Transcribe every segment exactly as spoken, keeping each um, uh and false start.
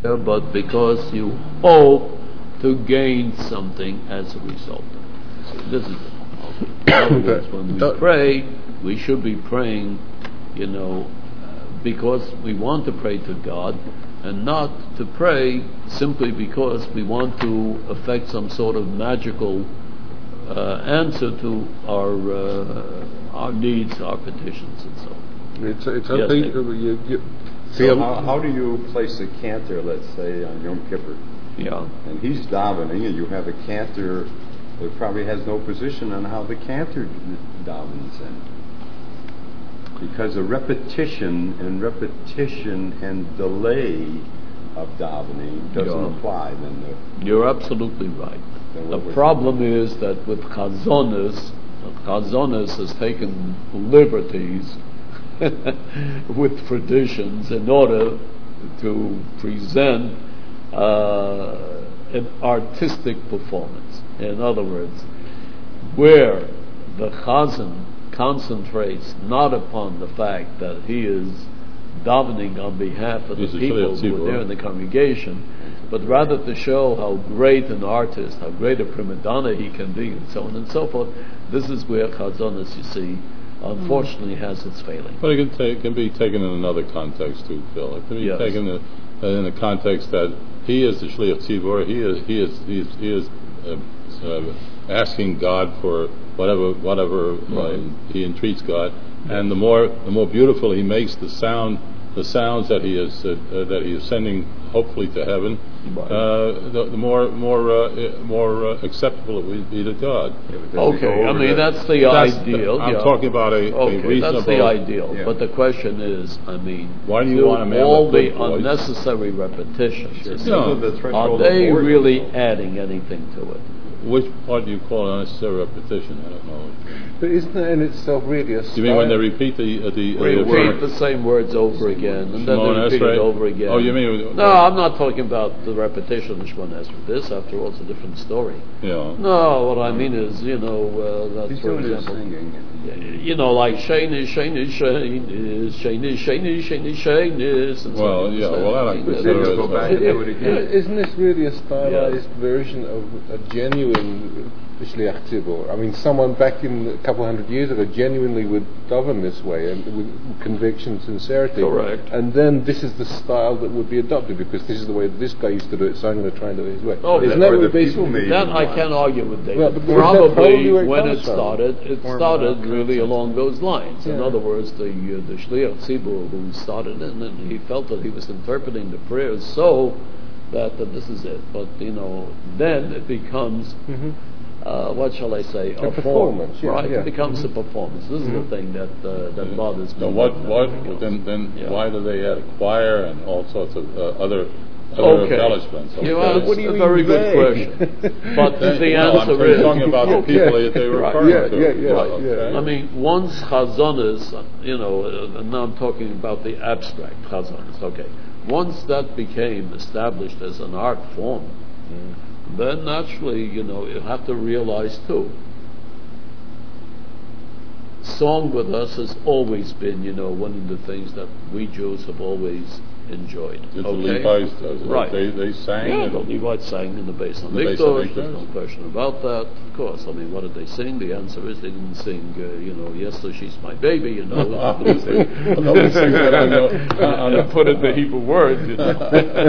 but because you hope to gain something as a result. So this is it. In other words, when we pray, we should be praying, you know, because we want to pray to God, and not to pray simply because we want to effect some sort of magical uh, answer to our uh, our needs, our petitions, and so on. It's, it's yes, okay. You, you, so how, how do you place a cantor, let's say, on Yom Kippur? Yeah. And he's davening, and you have a cantor that probably has no position on how the cantor davens in. Because a repetition and repetition and delay of davening doesn't yeah. apply. Then the, You're absolutely right. The problem is that with Chazonis, Chazonis has taken liberties with traditions in order to present uh, an artistic performance. In other words, where the Chazan concentrates not upon the fact that he is davening on behalf of the people who are there in the congregation, but rather to show how great an artist, how great a prima donna he can be, and so on and so forth. This is where Chazonis, you see, unfortunately has its failing. But it can, take, can be taken in another context too, Phil. It can be yes. taken in, in the context that he is the Shliach Tzibur, he is he is he is, he is uh, uh, asking God for whatever whatever right. uh, he entreats God, yes. and the more the more beautiful he makes the sound, the sounds that he is uh, uh, that he is sending, hopefully to heaven, right. uh, the, the more more uh, more uh, acceptable it will be to God. Yeah, okay, I mean that. that's the that's ideal. The, I'm yeah. talking about a, okay, a reasonable. That's the ideal. Yeah. But the question is, I mean, why do you want a man all with the voice? Unnecessary repetitions? Sure. No. The Are they really adding anything to it? Which part do you call unnecessary repetition? I don't know. But isn't that in itself really a style? You mean when they repeat the uh, the, uh, repeat the same words over again, and then they repeat it over again? Oh, you mean? No, I'm not talking about the repetition of Shemona Esrei. This, after all, is a different story. Yeah. No, what I mean is, you know, uh, that's for example, you know, like Shainis, Shainis, Shainis, Shainis, Shainis, Shainis, Shainis, and so well, on. yeah, well, I like this. Go back and do it again. Isn't this really a stylized yes. version of a genuine Shliach Tzibur? I mean, someone back in a couple hundred years ago genuinely would govern this way and with conviction, sincerity. Correct. And then this is the style that would be adopted because this is the way that this guy used to do it, so I'm going to try and do it his way. Oh, Isn't that, that what basically? That I can't argue with David. Well, but probably it when it from? started, it Form started really along those lines. Yeah. In other words, the uh, the Shliach Tzibur who started it, and he felt that he was interpreting the prayers so that uh, this is it. But you know, then it becomes. Mm-hmm. Uh, what shall I say? A, a performance, form, yeah, right? Yeah. It becomes mm-hmm. a performance. This mm-hmm. is the thing that uh, that yeah. bothers me. So what? What? Then, then yeah. why do they add a choir and all sorts of uh, other? Other okay. embellishments. Okay. You know, what do you a very good question. But then, the no, answer I'm is talking about the people that they were right. referring yeah, to. Yeah, yeah, right. yeah. I mean, once chazonis, you know, uh, and now I'm talking about the abstract chazonis. Okay, once that became established as an art form, mm. then naturally, you know, you have to realize too. Song with us has always been, you know, one of the things that we Jews have always enjoyed. Did okay? the Levites, uh, right. they, they sang? Yeah, the Levites sang in the Beis HaMikdash. There's no question about that. Of course, I mean, what did they sing? The answer is they didn't sing, uh, you know, yes, so she's my baby, you know. Nobody sings that on the, on the put it the Hebrew word. You know.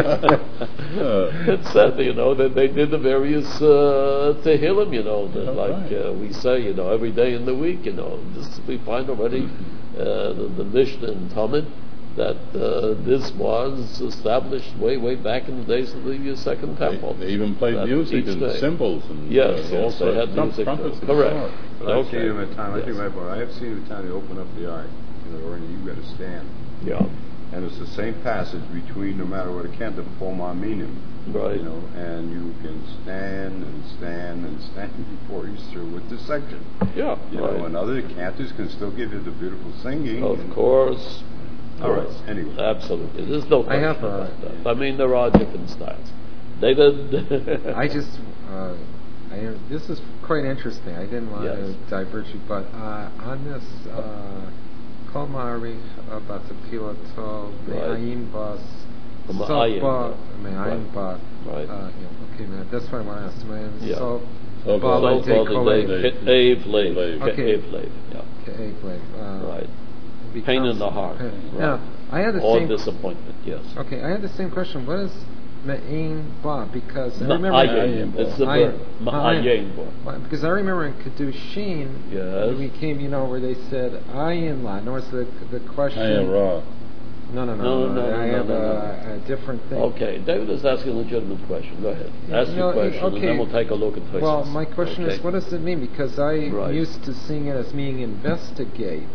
It said, you know, that they did the various uh, Tehillim, you know, that, like uh, we say, you know, every day in the week, you know. This we find already uh, the, the Mishnah and Talmud that uh, this was established way, way back in the days of the uh, Second Temple. They, they even played music and day. cymbals and yes, uh, yes, they had music. Trumpets. Correct. But I've seen them at times. I think my boy. I have seen the time they open up the ark, you know, or you've got to stand. Yeah. And it's the same passage between no matter what it can, the Minim. Right. You know, and you can stand and stand and stand before he's through with the section. Yeah. You right. know, and other cantors can still give you the beautiful singing. Of course. All right. Anyway. Absolutely. There's no question I have a, about that. I mean, there are different styles. David? I just, uh, I, this is quite interesting. I didn't want yes. to divert you, but uh, on this, Kol Ma'arich about the Pilato, Ve'ayin Bas, The So, Ma'ayin ba, Bo. Ma'ayin Ba. Right. Uh, yeah, okay, man. That's what I want to ask, man. Yeah. So, So, ba, so, like, take So away. the Ev Lev. Okay. Ev Lev. Yeah. Okay, like, uh, Right. becomes- Pain in the heart. Okay. Right. Now, I had the Or same. disappointment. Yes. Okay, I had the same question. What is Ma'ayin Ba? Because I remember. Ma'ayin. Bo. It's the Ma'ayin. verb. Ma'ayin Bo. Well, because I remember in Kedushin, Yes. we came, you know, where they said Ayin La. In other words, the the question. I am raw. No, no, no, No, no, no, I no, have no, a, a different thing. Okay, David is asking a legitimate question. Go ahead. Yeah, Ask you your know, question, and okay. then we'll take a look at Tosfos. Well, my question Okay. is, what does it mean? Because I'm Right. used to seeing it as meaning investigate.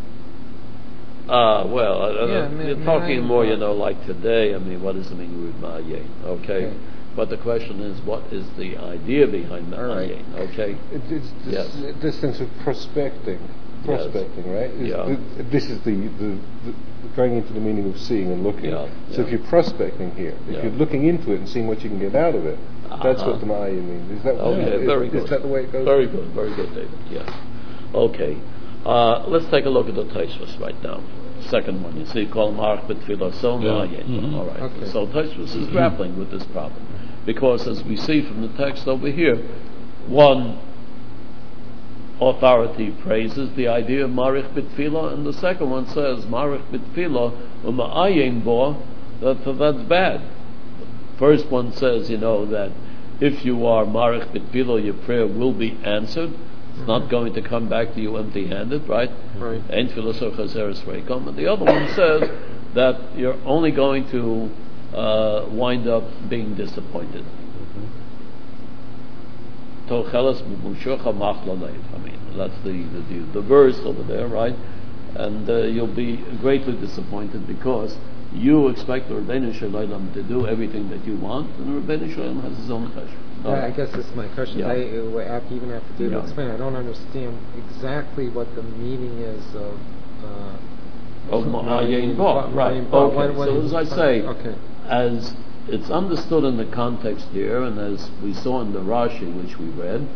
Ah, well, uh, uh, Yeah, you're ma- talking ma- more, you know, like today. I mean, what does it mean with ma'ayin? Okay. Okay. But the question is, what is the idea behind All right. ma'ayin? Okay. It, it's this, Yes. this sense of prospecting, prospecting, right? Is Yeah. the, this is the, the, the going into the meaning of seeing and looking. Yeah, So yeah. if you're prospecting here, if Yeah. you're looking into it and seeing what you can get out of it, that's Uh-huh. what the ma'ayin means. Is that Okay, is, very is good. that the way it goes? Very good, very good, David. Yes. Okay. Uh, let's take a look at the Tosfos right now. Second one. You see, call Mark B'Tfilah So Yeah. Ma'ayin. Mhm. All right. Okay. So Tosfos is grappling with this problem because, as we see from the text over here, one authority praises the idea of Marich B'Tfilah, and the second one says Marich B'Tfilah U'Ma'ayin Bo. That that's bad. First one says, you know, that if you are Marich B'Tfilah, your prayer will be answered. It's not going to come back to you empty-handed, right? Right. Ein tefillah chazeres reikom. And the other one says that you're only going to uh, wind up being disappointed. Tocheles b'mushocha mach l'leiv. I mean, that's the, the, the verse over there, right? And uh, you'll be greatly disappointed because you expect the Rebbeinu Shalom to do everything that you want, and the Rebbeinu Shalom has his own pleasure. Yeah, I guess that's my question. Yeah. I, uh, after, even after David Yeah. explained, I don't understand exactly what the meaning is of. Uh, Of Ma'ayin Bo, Ma'ayin right? Bo. Okay. When- when So he- as I say, okay. as it's understood in the context here, and as we saw in the Rashi which we read,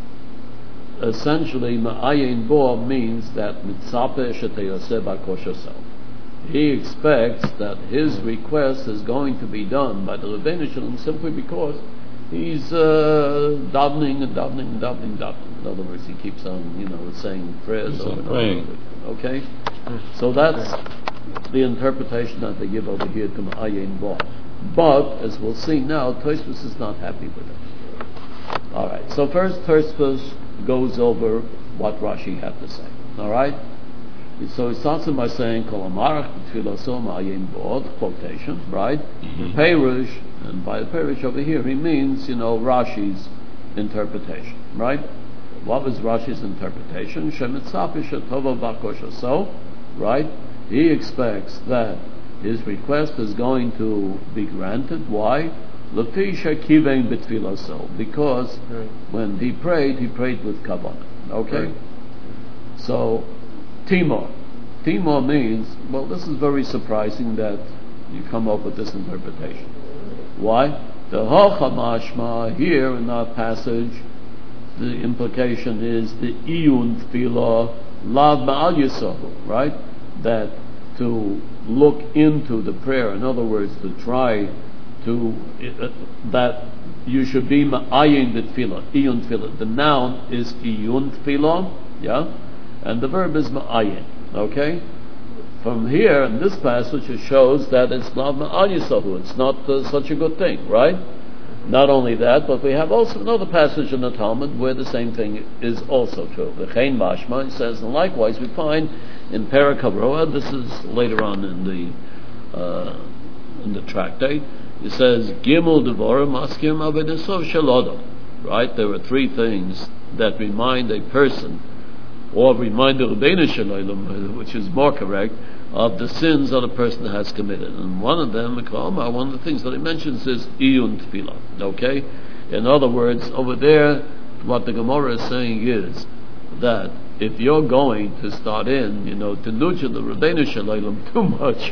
essentially Ma'ayin Bo means that Mitzapeh Sheteyoseh B'Koshosel. He expects that his request is going to be done by the Rebbeinu Shalom simply because he's uh, davening and davening and davening and davening. In other words, he keeps on, you know, saying prayers He's over and praying. over. Okay? So that's the interpretation that they give over here to Ma'ayin Bo. But, as we'll see now, Tosfos is not happy with it. Alright, so first Tosfos goes over what Rashi had to say. Alright? So it starts by saying, Kol Amarach B'Tfilah So Ma'ayin Bo, quotation, right? Mm-hmm. Perush, and by the Perush over here, he means, you know, Rashi's interpretation, right? What was Rashi's interpretation? Shemitzapi Shetova B'Koshoso, right? He expects that his request is going to be granted. Why? Lefi Shekivein B'Tfilah So, because Right. when he prayed, he prayed with kavanah. Okay? Right. So, Timor. Timor means, well, this is very surprising that you come up with this interpretation. Why? The Hocha Mashma here in our passage, the implication is the Iyun Tfilah Lav Ma'al Yisohu, right? That to look into the prayer, in other words, to try to, uh, that you should be Ma'ayin Tfilah, Iyun Tfilah. The noun is Iyun Tfilah, yeah? And the verb is ma'ayin, okay? From here, in this passage, it shows that it's not ma'al yisahu, it's not uh, such a good thing, right? Not only that, but we have also another passage in the Talmud where the same thing is also true. V'chein mashma, it says, and likewise we find in Perek HaVroah, this is later on in the uh, in the tractate, it says, Gimel Devorim Askim Avedesov Shalodom, right? There are three things that remind a person, or remind the Rebbeinu Shalom, which is more correct, of the sins that a person has committed. And one of them, one of the things that he mentions is Iyun Tfilah. Okay? In other words, over there, what the Gemara is saying is that if you're going to start in, you know, to nurture the Rebbeinu Shalom too much,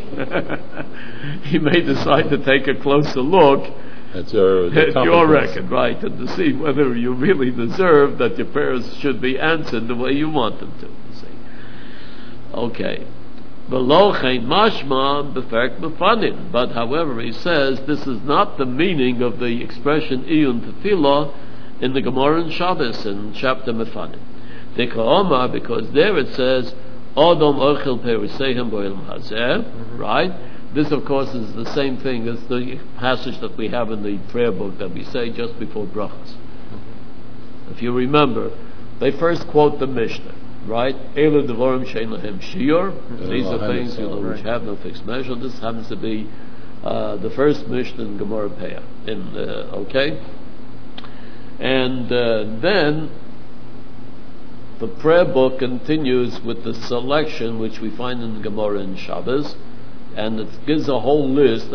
he may decide to take a closer look That's your, at your record, right, and to see whether you really deserve that your prayers should be answered the way you want them to. You see. Okay. But however, he says this is not the meaning of the expression iyun tefillah in the Gemara in Shabbos in chapter Mefanim. Because there it says Adam ochel perisehem bo'elam hazeh, right? This, of course, is the same thing as the passage that we have in the prayer book that we say just before brachas. If you remember, they first quote the Mishnah, right? Elu devorim shein lahem shiur. These are things, you know, which have no fixed measure. This happens to be uh, the first Mishnah in Gemara Peah. In uh, okay, and uh, then the prayer book continues with the selection which we find in the Gemara in Shabbos, and it gives a whole list.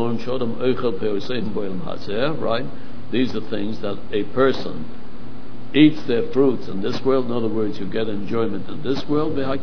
Right? These are things that a person eats their fruits in this world. In other words, you get enjoyment in this world. And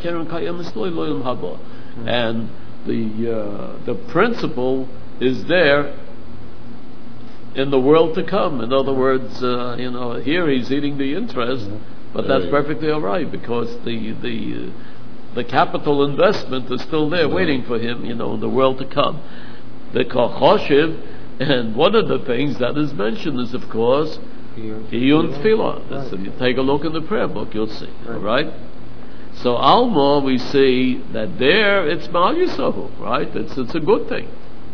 the uh, the principle is there in the world to come. In other words, uh, you know, here he's eating the interest. But that's perfectly all right, because the the uh, the capital investment is still there, waiting for him, you know, in the world to come. The Choshev, and one of the things that is mentioned is, of course, Iyun Tefillah. So if you take a look in the prayer book, you'll see. All right. So Alma, we see that there it's Ma'al Yisahu, right? It's it's a good thing.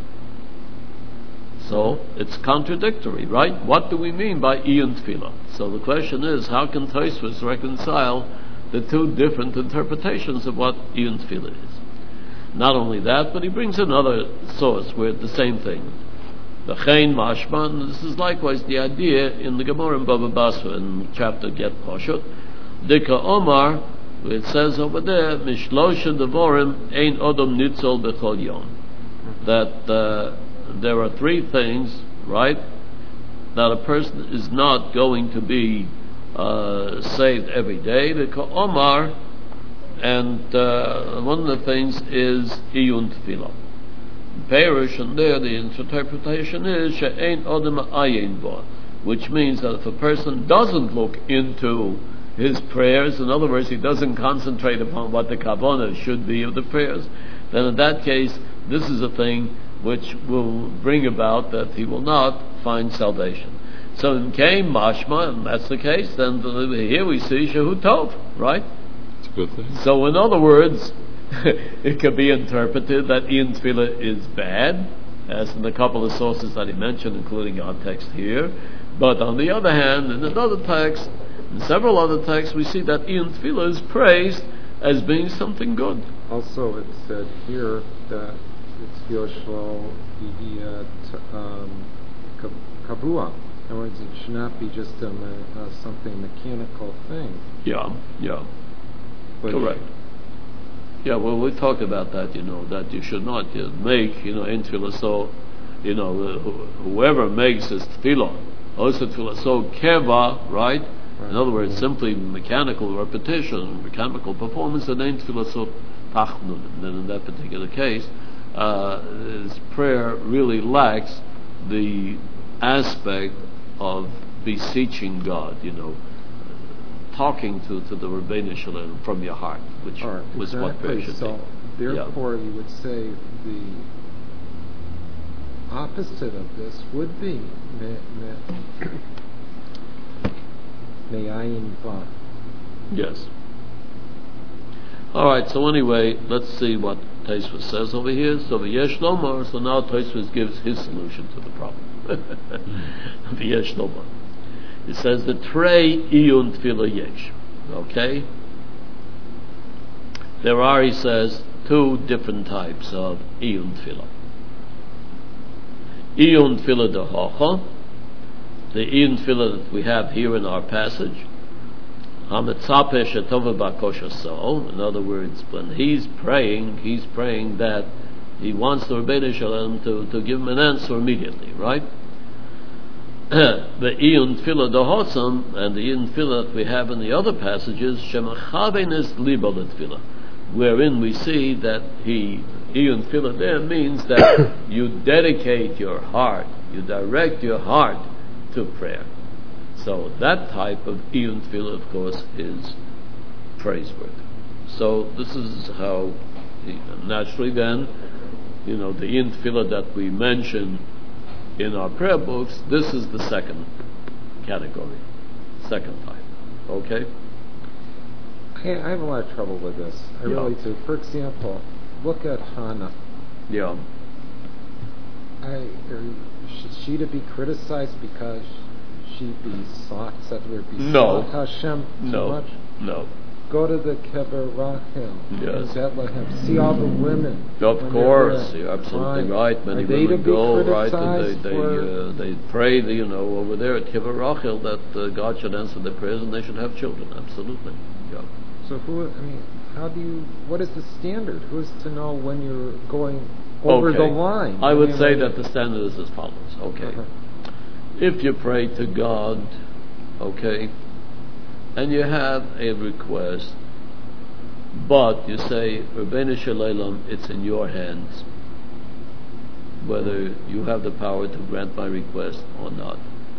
So it's contradictory, right? What do we mean by Iyun Tefillah? So the question is, how can Tosfos reconcile the two different interpretations of what Iyun Tefillah is? Not only that, but he brings another source where it's the same thing. The Chain Mashman, this is likewise the idea in the Gemara in Baba Basra in chapter Get Poshut. Dika Omar, where it says over there, Mishlosha Devorim Ein Odom Nitzol Bechol Yom. That uh, there are three things, right, that a person is not going to be uh, saved every day. The Omar, and uh, one of the things is Iyun Tefillah. Perish, and there the interpretation is She'ein Odem Ayin Bo, which means that if a person doesn't look into his prayers, in other words, he doesn't concentrate upon what the kavanah should be of the prayers, then in that case, this is a thing which will bring about that he will not find salvation. So in Kain Mashma, and that's the case, then here we see Shehu Tov, right? It's a good thing. So in other words, it could be interpreted that Iyun Tefillah is bad, as in a couple of sources that he mentioned, including our text here. But on the other hand, in another text, in several other texts, we see that Iyun Tefillah is praised as being something good. Also, it said here that it's Yoshlo Kavua. In other words, it should not be just a, uh, something mechanical thing. Yeah, yeah. But correct. Yeah, well, we talked about that, you know, that you should not uh, make, you know, in tefillah, so, you know, uh, wh- whoever makes his tefillah, also tefillah, so keva, right? right? In other words, simply mechanical repetition, mechanical performance, and in tefillah, so tachnun. And then in that particular case, uh, his prayer really lacks the aspect of beseeching God, you know, talking to, to the Rebbeinu Shalom from your heart, which right, was exactly. what prayer should so, be. Therefore, yeah. you would say the opposite of this would be me'ayin ba. Yes. All right. So anyway, let's see what Tosfos says over here. So v'yesh lomar. So now Tosfos gives his solution to the problem. V'yesh lomar. It says the trei iyun tefillah yesh. Okay? There are, he says, two different types of iyun tefillah. Iyun tefillah dehocha, the iyun tefillah that we have here in our passage. Hametzape shetova b'kosher so. In other words, when he's praying, he's praying that he wants the Rebbeinu Shalom to, to give him an answer immediately, right? The Iyun Tefillah Dohotzam and the Iyun Tefillah that we have in the other passages, Shemachavenes Libo Tefillah, wherein we see that he, Iyun Tefillah there means that you dedicate your heart, you direct your heart to prayer. So that type of Iyun Tefillah, of course, is praiseworthy. So this is how Naturally, then, you know, the in tefillah that we mentioned in our prayer books, this is the second category, second type. Okay? I, I have a lot of trouble with this. I Yeah. really do. For example, look at Hannah. Yeah. I, er, is she to be criticized because she besought, said her No. besought Hashem too No. much? No. Go to the Kever Rachel Yes. in Bethlehem. See all the women. Of when course, they're there. you're absolutely Right. right. Many Are they to women be go right, and criticized they they for- uh, they pray, you know, over there at Kibbutz Rachel that uh, God should answer their prayers and they should have children. Absolutely, yeah. So who? I mean, how do you? What is the standard? Who is to know when you're going over Okay. the line? I would mean, say when- that the standard is as follows. Okay, Uh-huh. if you pray to God, okay, and you have a request, but you say, Rabbeinu Shalom, it's in your hands, whether you have the power to grant my request or not.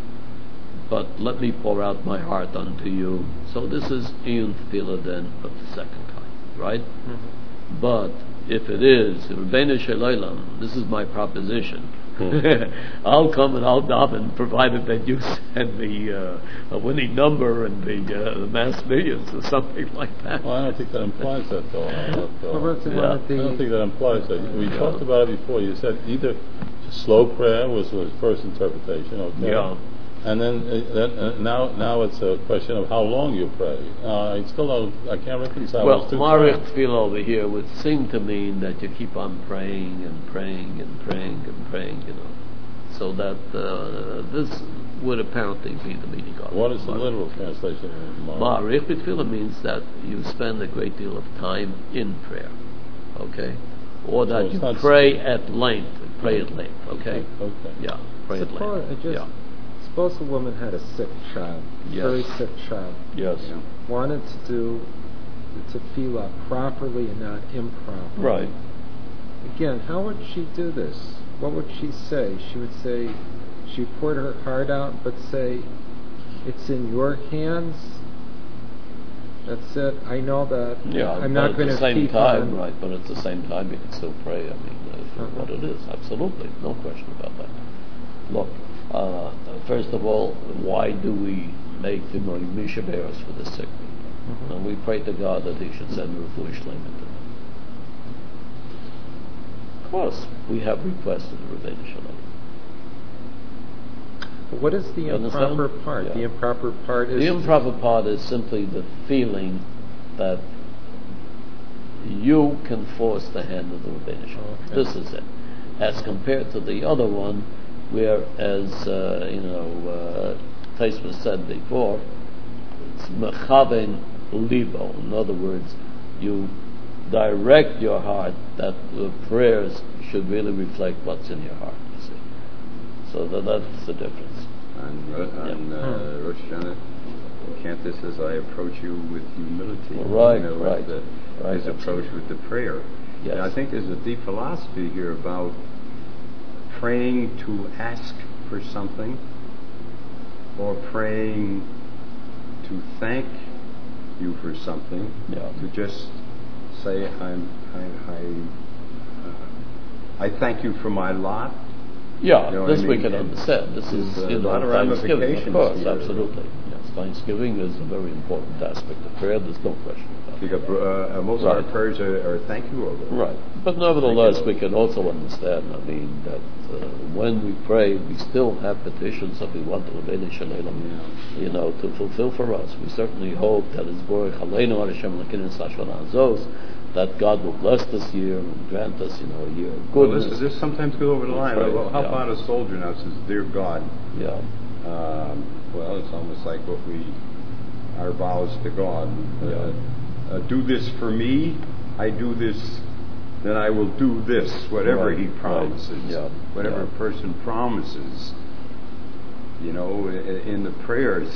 But let me pour out my heart unto you. So this is Iyun Tefillah then of the second kind, right? Mm-hmm. But if it is Rabbeinu Shalom, this is my proposition. I'll come and I'll daven, provided that you send me uh, a winning number and the, uh, the mass millions or something like that. Well, I don't think that implies that, though. Uh, Well, what's Yeah. one of I the- don't think that implies that. We Yeah. talked about it before. You said either slow prayer was the first interpretation, okay? Yeah. And then, uh, then uh, now, now it's a question of how long you pray. Uh, I still don't. I can't reconcile Well, those two Marich terms. Tefillah over here would seem to mean that you keep on praying and praying and praying and praying, you know. So that uh, this would apparently be the meaning of it. What is the Marich. literal translation of Marich Tefillah means that you spend a great deal of time in prayer, okay? Or that So it's you not pray at length, pray at length, okay? Okay. Yeah, pray at Suppose, I length. just, Yeah. suppose a woman had a sick child, Yes. very sick child, Yes. wanted to do the tefillah properly and not improperly. Right. Again, how would she do this? What would she say? She would say, she poured her heart out, but say, it's in your hands. That's it. I know that. Yeah, I'm but not at going the to same keep time, on. right? But at the same time, you can still pray. I mean, uh, for Uh-huh. what it is, absolutely, no question about that. Look, uh, first of all, why do we make the Misha Bears for the sick people? Mhm. And we pray to God that He should send Refuah Shlema to them. Of course, we have requested Rabbeinu Shalom. But what is the You understand? improper part? Yeah. The improper part is The improper part is simply the feeling that you can force the hand of the Rabbeinu Shalom. Okay. This is it. As compared to the other one, where, as uh, you know, uh, Taisva said before, it's mechaven libo. In other words, you direct your heart that the prayers should really reflect what's in your heart. You see, so that that's the difference. On, uh, on uh, Rosh Hashanah, Cantor says, I approach you with humility. Right, you know, with right, the, right, his approach absolutely. with the prayer. Yes. And I think there's a deep philosophy here about praying to ask for something, or praying to thank you for something, Yeah. to just say, I'm, I, I, uh, I thank you for my lot. Yeah, You know what this I we mean? can And understand. This is, there's a you know, lot of Thanksgiving, of ramifications course, here. absolutely. Yes, Thanksgiving is a very important aspect of prayer. There's no question about it. Because uh, most Right. of our prayers are, are thank you over. Right, but nevertheless, Thank you. we can also understand. I mean, that uh, when we pray, we still have petitions that we want the Rabbeinu Shalom, you know, to fulfill for us. We certainly hope that it's Baruch Aleinu Ar Hashem Elokeinu Sashvan Azos, that God will bless this year and grant us, you know, a year of Well, goodness. this, this sometimes goes over the line. Right, Well, how yeah. about a soldier now says, "Dear God"? Yeah, Um, well, it's almost like what we, our vows to God. Uh, Yeah. uh, do this for me. I do this. Then I will do this. Whatever Right, He right, promises. yeah, Whatever yeah. a person promises. You know, in, in the prayers.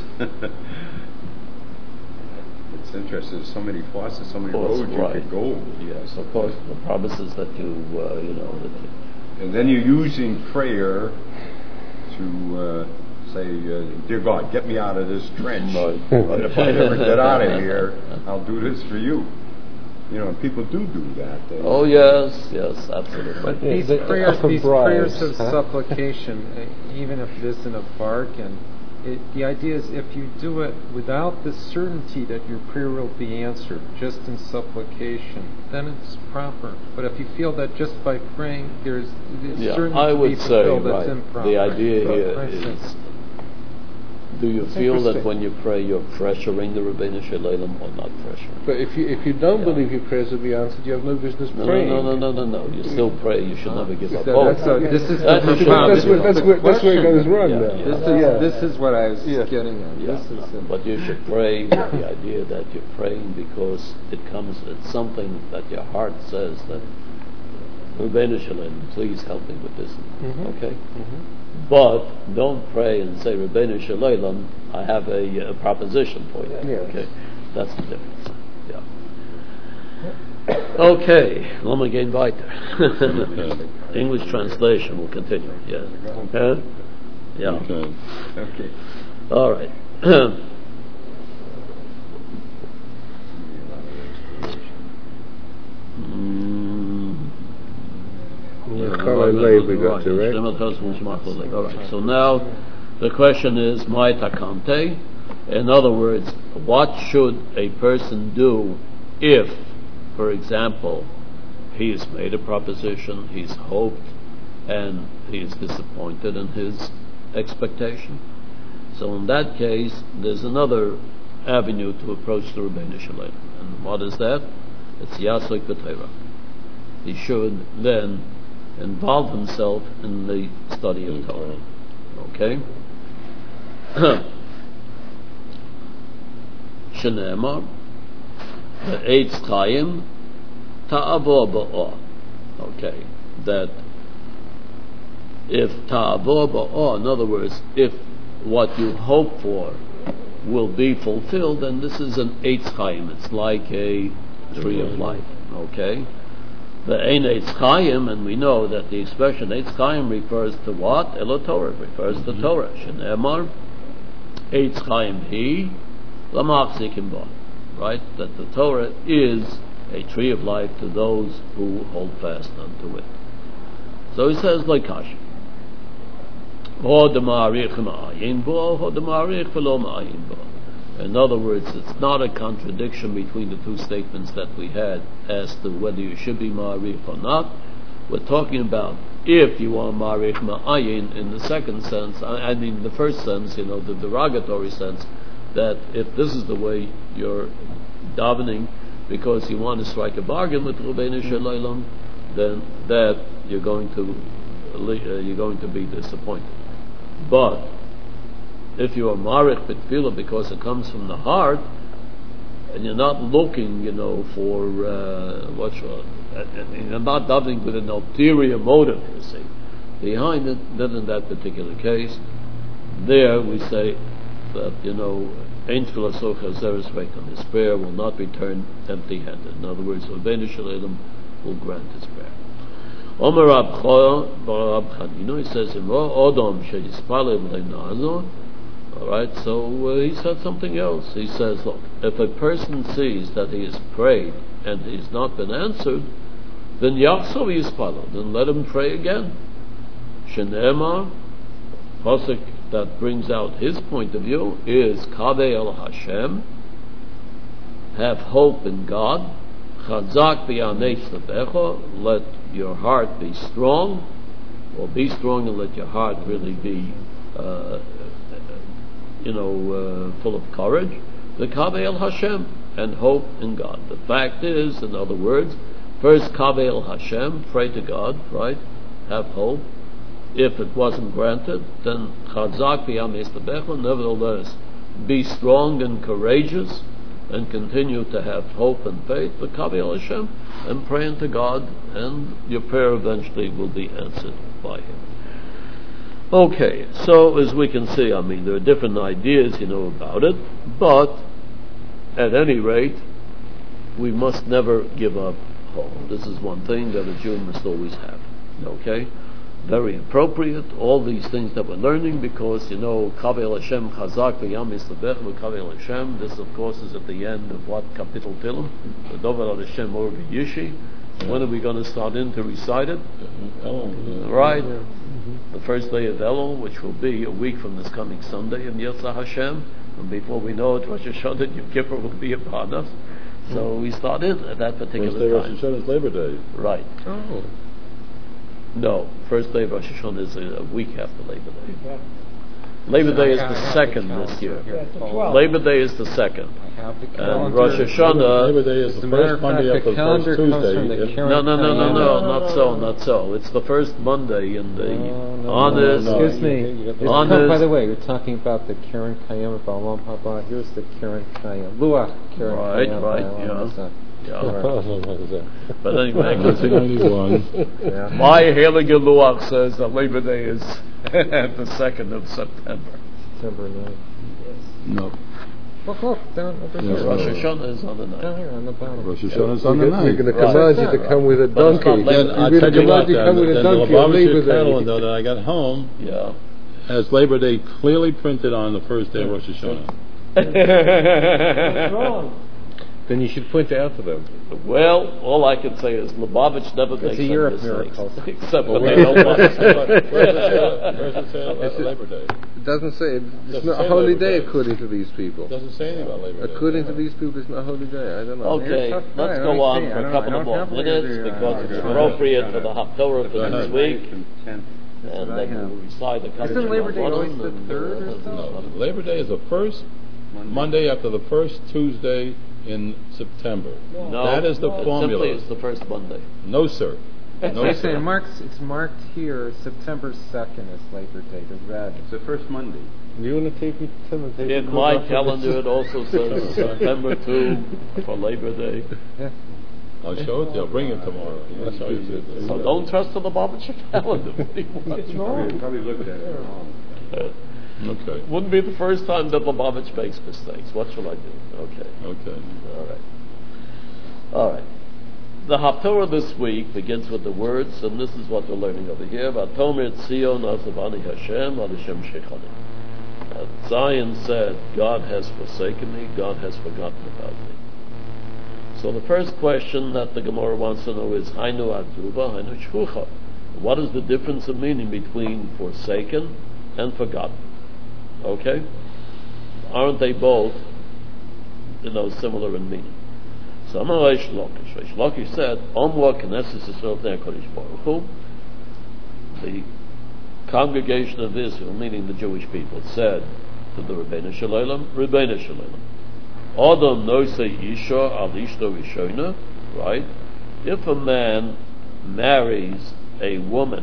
It's interesting. There's so many faucets, so many Of course, roads right. you could go. yes, of course, the promises that you, uh, you know, that you, And then you're using prayer to uh, say, uh, "Dear God, get me out of this trench. Right. And if I ever get out of here, I'll do this for you." You know, people do do that. They, Oh yes, yes, absolutely. But Yeah, these they prayers, offer these bribes, prayers of huh? supplication, uh, even if it isn't a bargain, it, the idea is if you do it without the certainty that your prayer will be answered, just in supplication, then it's proper. But if you feel that just by praying there's, there's Yeah, certainty I to would be say, fulfilled, right, that's improper. the idea So, here I see. is, do you It's feel that interesting. when you pray you're pressuring the Rebbeinu Shalom or not pressuring? But if you if you don't Yeah. believe your prayers will be answered, you have no business No, praying. no, no, no, no, no, no. You still pray. You should never give up So hope. that's a, this is That's the what- profound- That's where, that's, where, that's where it goes wrong Yeah, now. yeah. This is, Yeah. this is what I was Yeah. getting at. Yeah, This is no, it. but you should pray with the idea that you're praying because it comes, it's something that your heart says that, Rebbeinu Shalom, please help me with this. Mhm. Okay? Mhm. But don't pray and say, Rebbeinu Shalom, I have a, a proposition for you. Yes. Okay? That's the difference. Yeah. Okay, let me gehen weiter. English translation will continue. Yeah. Huh? Yeah. Okay. Okay. All right. Mm. Yeah, Kala Lev we got to, right? All right. So now the question is, my takante. In other words, what should a person do if, for example, he has made a proposition, he's hoped, and he is disappointed in his expectation? So in that case, there's another avenue to approach the Rebbeinu Shalom. And what is that? It's Yasok B'Torah. He should then involve himself in the study of Torah. Okay? Shenemar, Eitz Chaim, Ta'avor Ba'or. Okay, that if Ta'avor Ba'or, in other words, if what you hope for will be fulfilled, then this is an Eitz Chaim. It's like a tree of life. Okay? The Ein Eitz Chaim, and we know that the expression Eitz Chaim refers to what? Elo Torah, refers to mm-hmm. Torah. Shenemar, Eitz Chaim He, Lamachzikim Bo. Right? That the Torah is a tree of life to those who hold fast unto it. So he says, like Kash. In other words, it's not a contradiction between the two statements that we had as to whether you should be ma'arich or not. We're talking about if you are ma'arich ma'ayin in the second sense, I, I mean the first sense, you know, the derogatory sense, that if this is the way you're davening because you want to strike a bargain with Rebbeinu Shalom, then that you're going to uh, you're going to be disappointed. But if you are marich b'tefillah because it comes from the heart, and you're not looking, you know, for uh, what you're, and you're not davening with an ulterior motive, you see, behind it, then in that particular case, there we say that, you know, ein tefillah so chazeres reikon, his prayer will not return empty-handed. In other words, Rebbeinu Shalom will grant his prayer. Omer Rab Chanina, he says, Odom sheyispalel le'nazo. All right, so uh, he said something else. He says, look, if a person sees that he has prayed and he's not been answered, then Yachsov Yispalel, then let him pray again. Shenemar, pasuk that brings out his point of view is Kaveh el Hashem, have hope in God. Chazak b'yanei lebecha, let your heart be strong, or be strong and let your heart really be, uh, you know, uh, full of courage. The Kaveh el Hashem, and hope in God. The fact is, in other words, first Kaveh el Hashem, pray to God, right? Have hope. If it wasn't granted, then Chazak b'yanei lebecha, nevertheless, be strong and courageous, and continue to have hope and faith, but Kaveh el Hashem, and pray unto God, and your prayer eventually will be answered by Him. Okay, so as we can see, I mean, there are different ideas, you know, about it, but at any rate, we must never give up hope. This is one thing that a Jew must always have. Okay? very appropriate, all these things that we're learning, because, you know, Kavel Hashem Chazak V'yam Yislebech V'Kavel Hashem, this of course is at the end of what? Kapitel Tilim, the Dover Hashem Or Yishi. When are we going to start in to recite it? Elul. Right. Yeah. Mm-hmm. The first day of Elul, which will be a week from this coming Sunday in Yitzhak Hashem, and before we know it, Rosh Hashanah, Yom Kippur will be upon us. So mm-hmm. we start in at that particular first day time. Rosh Hashanah is Labor Day. Right. Oh. No, first day of Rosh Hashanah is a week after Labor Day. Yeah. Labor Day is the second this year. Labor Day is the second. And Rosh Hashanah. Labor Day is the first Monday after the first Tuesday. No, no, no, no, no, not so, not so. It's the first Monday in the honest. Excuse me. By the way, you're talking about the Karen Kayam Ba'olam Haba. Here's the Karen Kayam. Luach Karen Kayam. Right, right, yeah. Yeah. But anyway, yeah. My Heilige Luach says that Labor Day is the second of September. September ninth. Yes. No. Look, look, down over yes, here. Rosh Hashanah is on the ninth. Down here on the bottom. Rosh Hashanah is on the ninth. You're going to command you to come with a donkey. Then I tell you what, then, then the Lubavitcher calendar that I got home yeah. has Labor Day clearly printed on the first day of Rosh Hashanah. What's wrong? Then you should point it out to them. Well, all I can say is Lubavitch never makes any mistakes. Except well, when they don't want to. Where's it say about Labor Day? It doesn't say, it's doesn't not a holy day Day according to these people. It doesn't say anything about Labor Day. According to these people, it's not a holy day. I don't know. Okay, let's go on for a couple of more minutes, because it's appropriate for the Haftorah for this week. And then we'll recite a couple of Isn't Labor Day always the third or something? No, Labor Day is the first Monday after the first Tuesday in September. No, that is the no, formula. Simply it's the first Monday. No, sir. No, it's, sir. marked, it's marked here, September second is Labor Day, the red. It's the first Monday. You want to take me to the table? In my calendar, it also says September second for Labor Day. Yeah. I'll show it to you. I'll bring it tomorrow. That's how you do it. So don't trust the Lubavitcher calendar. It's wrong. Probably looked at it wrong. Okay. Wouldn't be the first time that Lubavitch makes mistakes. What shall I do? Okay. Okay. All right. All right. The Haftorah this week begins with the words, and this is what we're learning over here. Vatomer Tzion azavani Hashem ad Hashem shechani. Zion said, God has forsaken me, God has forgotten about me. So the first question that the Gemara wants to know is, Hainu azuva, Hainu shchucha. What is the difference of meaning between forsaken and forgotten? Okay? Aren't they both, you know, similar in meaning? So Amar Reish Lakish. Reish Lakish said, Omwa Knesset Yisrael Bnei HaKadosh Baruch Hu, the congregation of Israel, meaning the Jewish people, said to the Rebbeinu Shalom, Rebbeinu Shalom, Adam Nosei Isha Al Ishto Rishona, right? If a man marries a woman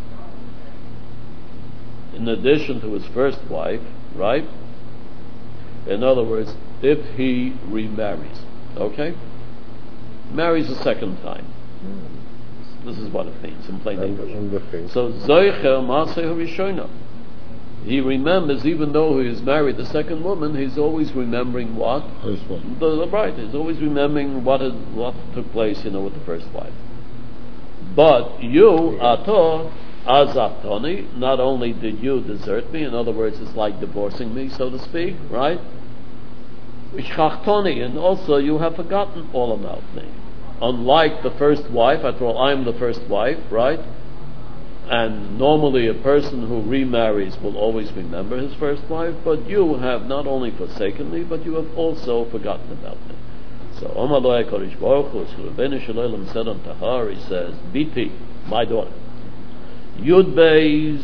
in addition to his first wife, right? In other words, if he remarries, okay? Marries a second time. This is what it means in plain English. So, Zoicher Masehu Rishona. He remembers, even though he has married the second woman, he's always remembering what? First one. The, right, he's always remembering what had, what took place, you know, with the first wife. But you, Ato, Azatoni, not only did you desert me, in other words, it's like divorcing me, so to speak, right? Shachtoni, and also you have forgotten all about me. Unlike the first wife, after all, I'm the first wife, right? And normally a person who remarries will always remember his first wife, but you have not only forsaken me, but you have also forgotten about me. So, Omar Lo HaKadosh Baruch Hu, Rebbeinu Shalom said unto her, he says, Biti, my daughter, Yud Beis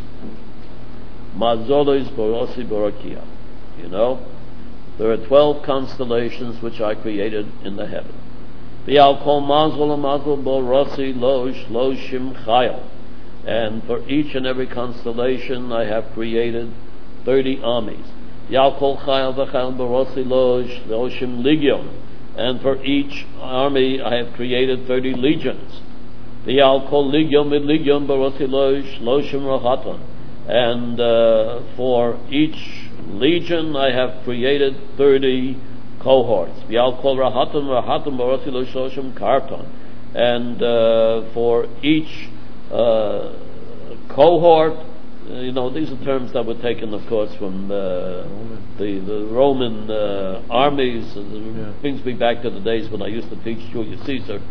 Mazolos Borosi Borokia. You know, there are twelve constellations which I created in the heaven. V'al kol mazol mazol borosi lo shloshim chayil. And for each and every constellation I have created thirty armies. V'al kol chayil v'chayil borosi lo shloshim ligion. And for each army I have created thirty legions. V'al kol ligion mid ligion borosi lo shloshim rachaton. And uh, for each legion I have created thirty cohorts. V'al kol rahaton rahaton borosi lo shloshim karton. And uh, for each uh, cohort. Uh, you know, these are terms that were taken, of course, from uh, the the Roman uh, armies. And it yeah. brings me back to the days when I used to teach Julius Caesar,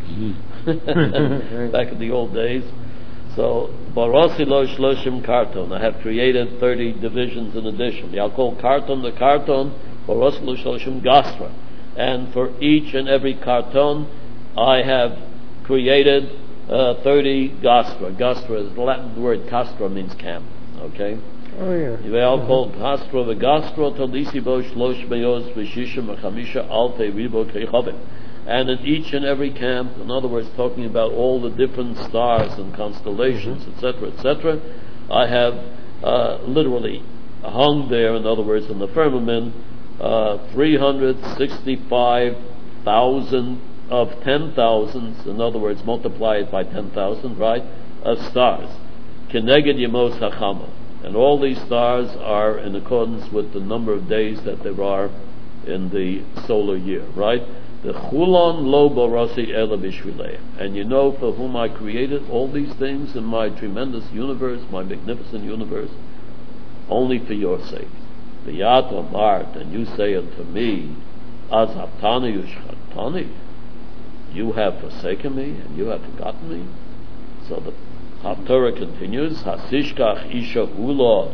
mm-hmm. back in the old days. So, Barosilo Shloshim Karton. I have created thirty divisions in addition. I'll call Karton the Karton, Barosilo Shloshim Gastra. And for each and every Karton, I have created uh, thirty Gastra. Gastra is the Latin word Castra, means camp. Okay? Oh, yeah. I'll call Gastra the Gastra, Tolisibo Shlosh Meos, Vishishim, Achamisha, Alte, Ribo, Kechovim. And in each and every camp, in other words, talking about all the different stars and constellations, et cetera, et cetera, I have uh, literally hung there, in other words, in the firmament, uh, three hundred sixty-five thousand of ten thousands, in other words, multiply it by ten thousand, right, of stars. Keneged Yemos Hachama. And all these stars are in accordance with the number of days that there are in the solar year, right? The Chulon Lo Borasi Ela Bishvilei. And you know for whom I created all these things in my tremendous universe, my magnificent universe, only for your sake. V'yat Omart, and you say unto me, Azaptani Yushchatani, you have forsaken me and you have forgotten me. So the Haftorah continues, Hasishkach Isha Hula,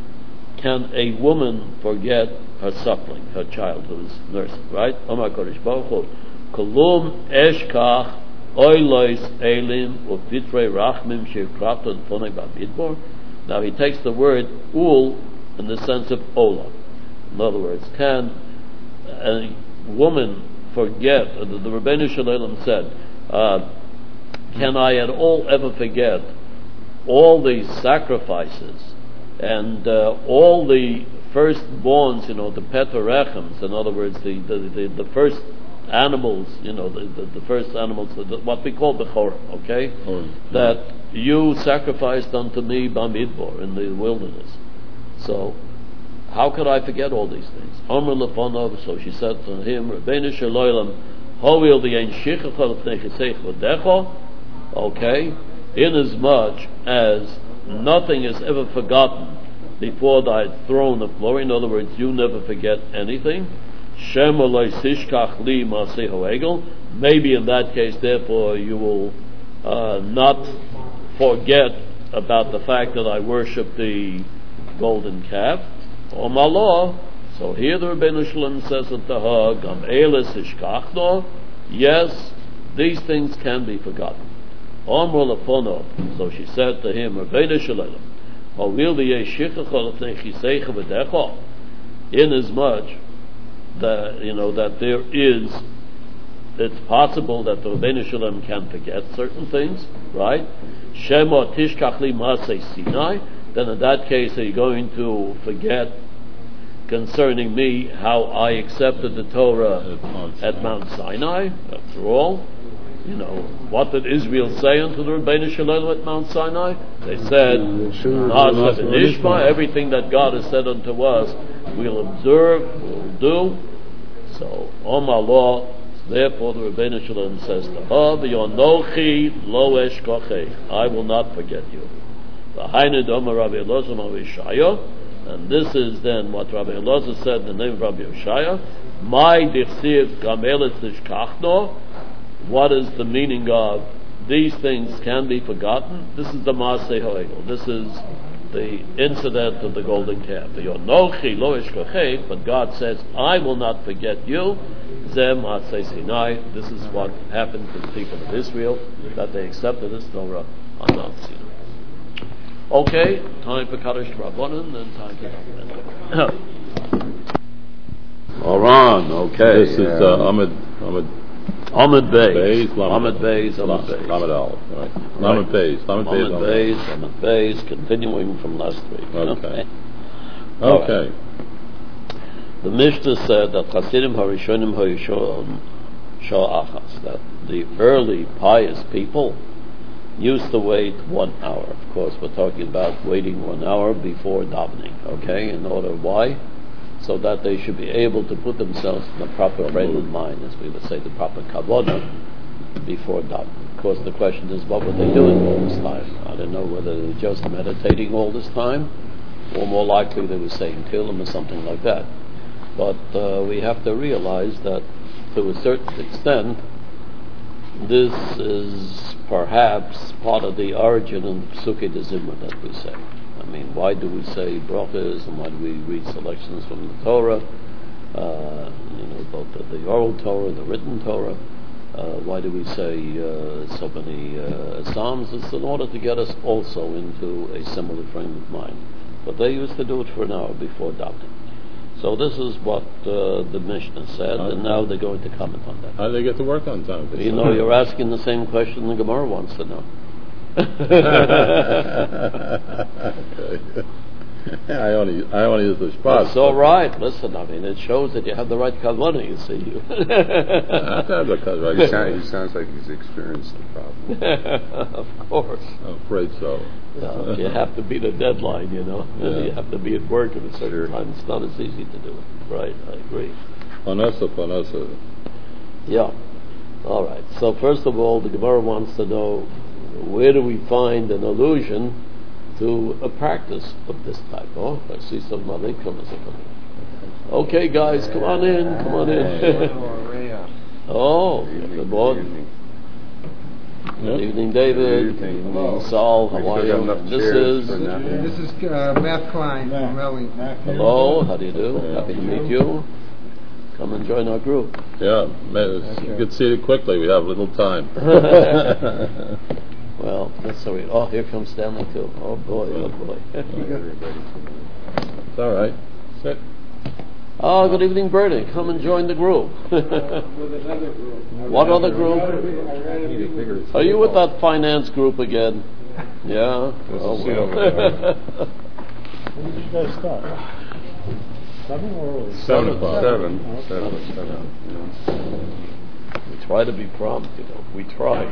can a woman forget her suckling, her child who is nursing, right? Omar Kodesh Baruch Hu, Kolum Eshkach Oilois Elim Ufitre Rachmim Shirkratan Fonei Bamidbor. Now he takes the word ul in the sense of ola. In other words, can a woman forget, uh, the, the Rebbeinu Shalom said, uh, can I at all ever forget all the sacrifices and uh, all the firstborns, you know, the petarechems, in other words, the, the, the, the first animals, you know, the, the, the first animals, the, what we call Bechorah, okay? Oh, that yeah. you sacrificed unto me Bamidbar, in the wilderness. So, how could I forget all these things? Omer Lefonov, so she said to him, Rebbeinu Shalom, Hovil the Ein Shichachol Fnechisech V'decho, okay, inasmuch as nothing is ever forgotten before thy throne of glory. In other words, you never forget anything. Maybe in that case, therefore, you will uh, not forget about the fact that I worship the golden calf. Or my law. So here the Rebbeinu Shalom says unto her, Gam eles ishkachno. Yes, these things can be forgotten. So she said to him, Rebbeinu Shalom, inasmuch that, you know, that there is, it's possible that the Rebbeinu Shalom can forget certain things, right? Shema tishkach li masei Sinai. Then in that case, are you going to forget concerning me how I accepted the Torah at Mount Sinai? After all, you know, what did Israel say unto the Rebbeinu Shalom at Mount Sinai? They said, Nishma, everything that God has said unto us, we'll observe, we'll do. So, on my law, therefore the Rebbeinu Shalom says to her, V'yonochi lo eshkochei, I will not forget you. And this is then what Rabbi Elazar said in the name of Rabbi Yoshaya. My dichsiv gamelis tishkachno. What is the meaning of these things can be forgotten? This is the Maaseh Ha'egel. This is the incident of the golden calf. But God says, I will not forget you. Zeh Maaseh Sinai. This is what happened to the people of Israel, that they accepted this Torah on Mount Sinai. Okay, time for Kaddish Rabbanan and time for Rabbanan. Oran, okay. This is uh, Ahmed Ahmed Ahmed Beis, Ahmed Beis, Ahmed Beis, Ahmed Al, right? Ahmed Beis, Ahmed Beis, Ahmed Beis, Ahmed Beis. Continuing from last week. Okay. Okay. The Mishnah said that Chasidim Harishonim Hayishon Sha'achas, that the early pious people used to wait one hour. Of course, we're talking about waiting one hour before davening. Okay, in order why? So that they should be able to put themselves in the proper frame of mind, as we would say, the proper kavanah before davening. course, the question is, what were they doing all this time? I don't know whether they were just meditating all this time, or more likely they were saying Tehillim or something like that. But uh, we have to realize that, to a certain extent, this is perhaps part of the origin of Psukei de Zimra that we say. I mean, why do we say brachas, and why do we read selections from the Torah? Uh, you know, both the, the oral Torah and the written Torah. Uh, why do we say uh, so many uh, psalms? It's in order to get us also into a similar frame of mind. But they used to do it for an hour before davening. So this is what uh, the Mishnah said, and now they're going to comment on that. How do they get to work on time? You know, you're asking the same question the Gemara wants to know. Okay. I only, I only use the spot. That's all right. Listen, I mean, it shows that you have the right kavanah. You see, you. I have the kavanah. He, sound, he sounds like he's experienced the problem. Of course. I'm afraid so. Uh, you have to beat a deadline, you know. Yeah. You have to be at work at a certain sure. time. It's not as easy to do it. Right, I agree. Panasa, panasa. Yeah. All right. So first of all, the Gemara wants to know, where do we find an allusion to a practice of this type? Oh, I see some Malekums. Okay, guys, come on in. Come on in. Oh, good morning. Good evening, David. Good evening, Saul. How are you? This is this is uh, Matt Klein from Ellie. Hello. How do you do? Happy to meet you. Come and join our group. Yeah, you get seated quickly. We have little time. Well, that's so. We, oh, here comes Stanley too. Oh boy, oh boy. It's all right. Sit. Oh, good evening, Bernie. Come and join the group. With another group. What other group? Are you with that finance group again? Yeah. Oh, well. When did you guys start? Seven or seven o'clock? Seven. Seven. Seven. Yeah. We try to be prompt, you know. We try.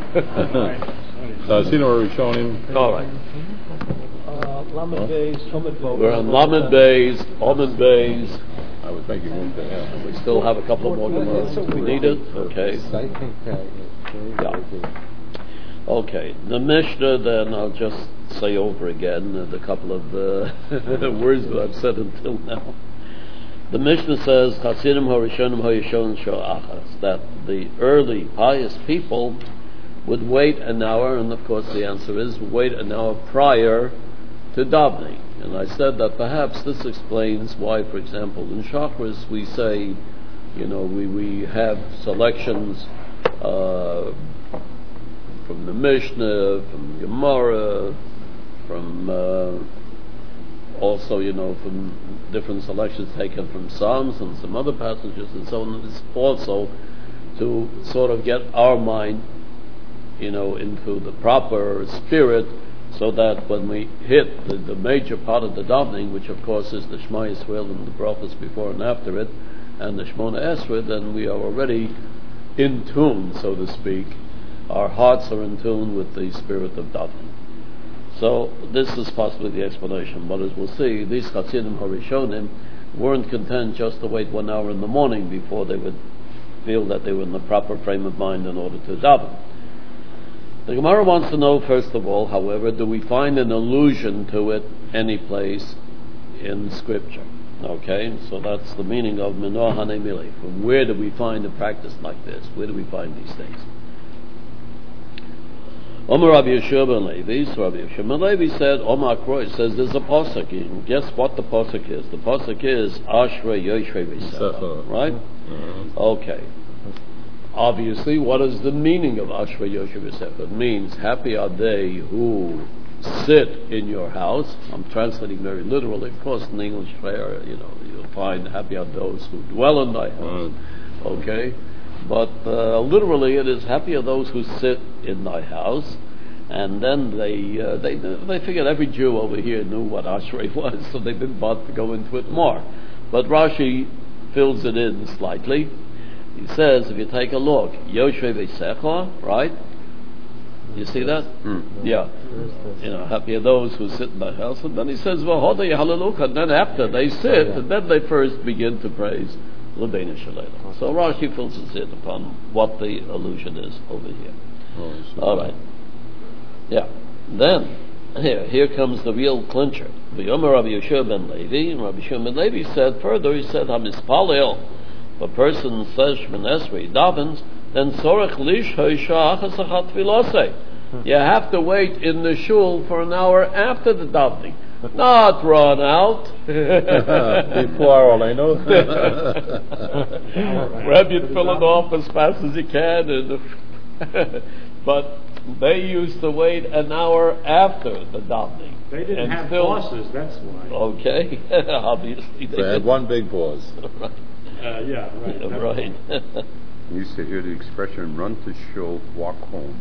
So I see where we're showing him. All right. Uh, Lamed Bays, Omid Bays. We're on Lamed Bays, Omid Bays. I was making room for him. We still have a couple of more minutes. We need it? Okay. I think that is very Yeah. Okay. The Mishnah, then, I'll just say over again uh, the couple of uh, words that I've said until now. The Mishnah says, Chasidim harishonim hayishon sho'achas, that the early pious people would wait an hour, and of course the answer is wait an hour prior to davening. And I said that perhaps this explains why, for example, in Shachris we say, you know, we, we have selections uh, from the Mishnah, from Gemara, from uh, also, you know, from different selections taken from Psalms and some other passages and so on. It's also to sort of get our mind, you know, into the proper spirit, so that when we hit the, the major part of the davening, which of course is the Shema Yisrael and the brachos before and after it, and the Shemona Esrei, then we are already in tune, so to speak. Our hearts are in tune with the spirit of davening. So this is possibly the explanation. But as we'll see, these Chassidim Harishonim weren't content just to wait one hour in the morning before they would feel that they were in the proper frame of mind in order to daven. The Gemara wants to know, first of all, however, do we find an allusion to it any place in Scripture? Okay, so that's the meaning of Minoah Hanemili. From where do we find a practice like this? Where do we find these things? Omar Rabbi Yeshua ben Levi, so Rabbi Yeshua ben Levi said, Omar Kroy says there's a posuk. And guess what the posuk is? The posuk is Ashrei Yoshrei V'Secha, right? Uh-huh. Okay. Obviously, what is the meaning of Ashrei Yoshrei V'Secha? It means happy are they who sit in your house. I'm translating very literally. Of course, in English prayer, you know, you'll find happy are those who dwell in thy house. Uh-huh. Okay. But uh, literally, it is happy are those who sit in thy house, and then they uh, they they figured every Jew over here knew what Ashrei was, so they didn't bother to go into it more. But Rashi fills it in slightly. He says, if you take a look, Yoshrei V'Secha, right? You see that? Mm. Yeah. You know, happy are those who sit in the house, and then he says, V'hodei Hallelujah, and then after they sit, and then they first begin to praise. So Rashi fills us in upon what the allusion is over here. Oh, All right. Yeah. Then, here, here comes the real clincher. V'yomer Rabbi Yeshua ben Levi, and Rabbi Yeshua ben Levi said further, he said, HaMispalel, if a person says Shemon Esrei, davens, then Sorech Lish Ha'isha Achas Achat Tfilosei. You have to wait in the shul for an hour after the davening. Not run out. Before all I know. Grab you fill it off as fast as you can. And but they used to wait an hour after the davening. They didn't and have still, bosses, that's why. Okay, obviously. They, they had one big pause. Right. Uh, yeah, right. Yeah, right. You used to hear the expression, run to shul, walk home.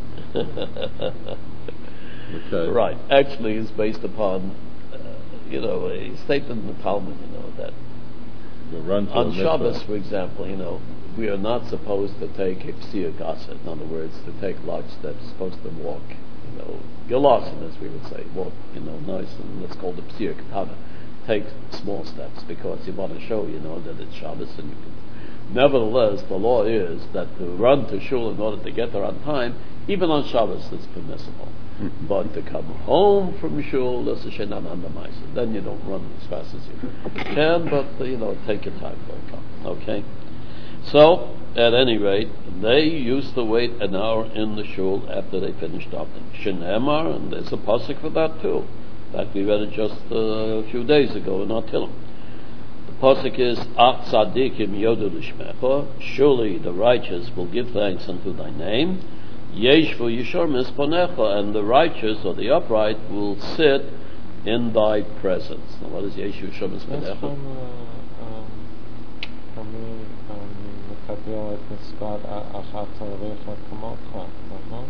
Okay. Right. Actually, it's based upon, uh, you know, a statement in the Talmud, you know, that You run to on the Shabbos, mikveh. for example, you know, we are not supposed to take a psiyah gasa. In other words, to take large steps, supposed to walk, you know, gelasin, as we would say, walk, you know, nice, and let's call it psiyah katana. Take small steps because you want to show, you know, that it's Shabbos and you can. Nevertheless, the law is that to run to shul in order to get there on time, even on Shabbos, it's permissible. Mm-hmm. But to come home from shul, that's a shenan handamaisa. Then you don't run as fast as you can, but uh, you know, take your time for it. Okay. So, at any rate, they used to wait an hour in the shul after they finished davening. Shenemar, and there's a pasuk for that too. In fact, we read it just uh, a few days ago in our Tillim. The pasuk is, Ach tzadikim yodu l'shmecha, surely the righteous will give thanks unto thy name. Yeshvu yishor misponecha, and the righteous or the upright will sit in thy presence. Now, what is Yeshvu yishor misponecha? מקבל את מסגד אחת צריך כמוך, נכון?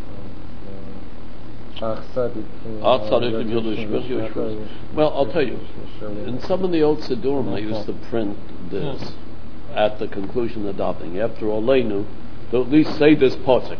Well, I'll tell you, in some of the old Siddurim, they used to print this at the conclusion of davening. After Oleinu, to at least say this pasuk,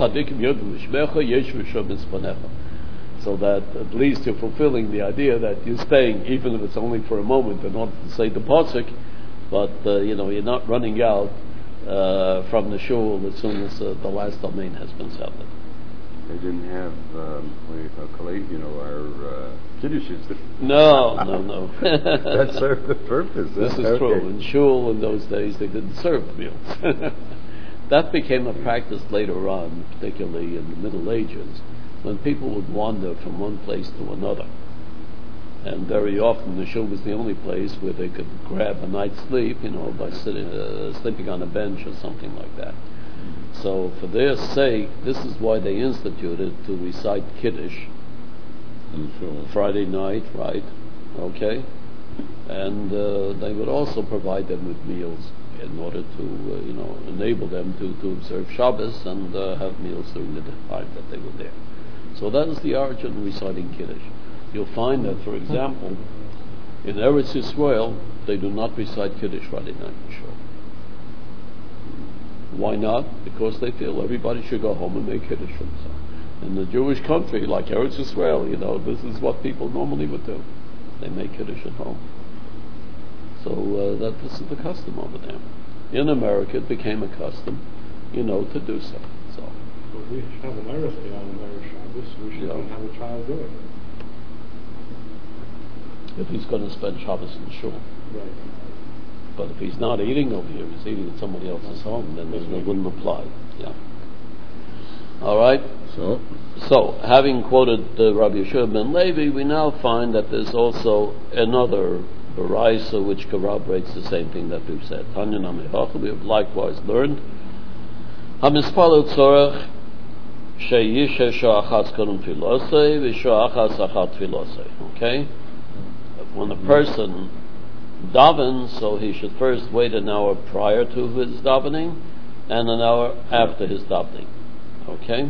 so that at least you're fulfilling the idea that you're staying, even if it's only for a moment, in order to say the pasuk. But uh, you know, you're not running out uh, from the shul as soon as uh, the last domain has been sounded. They didn't have, um, what do you call it, you know, our uh, kiddushes. No, no, no. That served the purpose. This is okay. true. In shul in those days, they didn't serve meals. That became a practice later on, particularly in the Middle Ages, when people would wander from one place to another. And very often the shul was the only place where they could grab a night's sleep, you know, by sitting, uh, sleeping on a bench or something like that. So for their sake, this is why they instituted to recite Kiddush Sure. Friday night, right? Okay? And uh, they would also provide them with meals in order to, uh, you know, enable them to, to observe Shabbos and uh, have meals during the time that they were there. So that is the origin of reciting Kiddush. You'll find that, for example, in Eretz Yisrael, they do not recite Kiddush Friday night for sure. Why not? Because they feel everybody should go home and make Kiddush for themselves. In the Jewish country, like Eretz Yisrael, you know, this is what people normally would do. They make Kiddush at home. So uh, that this is the custom over there. In America, it became a custom, you know, to do so. So. But we should have an Erev Day on Erev Shabbos. We should Yeah. have a child do it. If he's going to spend Shabbos in the shul. Right. But if he's not eating over here, he's eating at somebody else's home, then it wouldn't apply. Yeah. All right. So, So, having quoted uh, Rabbi Yeshua ben Levi, we now find that there's also another Baraisa which corroborates the same thing that we've said. Tanya Namichach, we have likewise learned. Hamispalel tzorech sheyishe sha'achas kodem tfilosei v'sha'achas achat tfilosei. Okay? When a person davens, so he should first wait an hour prior to his davening and an hour after his davening. Okay?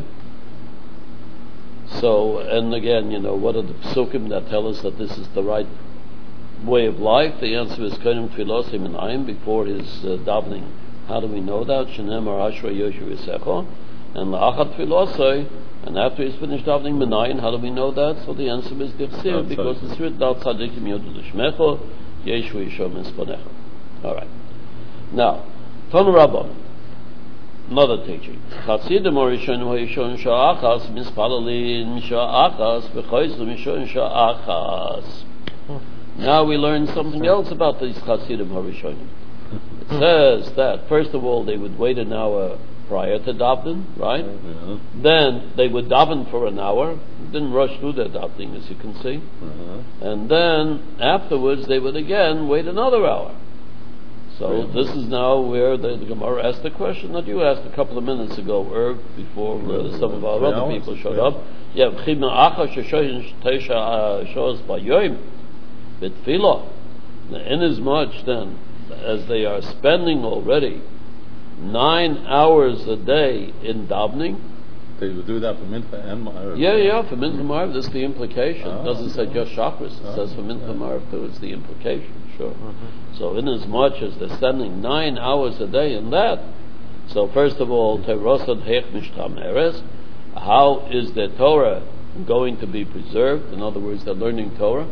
So, and again, you know, what are the psukim that tell us that this is the right way of life? The answer is Kodem Tfilosi Minayim, before his uh, davening. How do we know that? Shenemar Ashra Yoshu Yisecho, and La'achat Tfilosi, and after he's finished davening Minayim, how do we know that? So the answer is Dichsir, because it's written out Tzadikim Yodu L'Shmecho, Yeshu Yishom Esponecho. All right. Now, Ton Rabbon. another teaching. Chassidim Orishonim Hoyishon Sha'achas Mispalelin Sha'achas V'choizim Mishon Sha'achas. Now we learn something else about these Chassidim Horishonim. It says that first of all they would wait an hour prior to davening, right? Yeah. Then they would daven for an hour, didn't rush through their davening, as you can see. Uh-huh. And then afterwards they would again wait another hour. So Really? this is now where the, the Gemara asked the question that you asked a couple of minutes ago, Irv, before uh, some of our Three other hours? people showed Yeah. up. Yeah, Chibna Acha Sheshoyin Teisha Shoas Bayoim Bitfilah. Inasmuch then as they are spending already nine hours a day in davening. They would do that for Mincha and Ma'ariv. Yeah, yeah, for Mincha Ma'ariv, that's the implication. Oh, It doesn't say oh. just Chakras, it Oh, says for Mincha yeah. Ma'ariv too, it's the implication, sure. So inasmuch as they're spending nine hours a day in that, so first of all, Teirosad Hech Mishtam Eres, how is their Torah going to be preserved? In other words, they're learning Torah.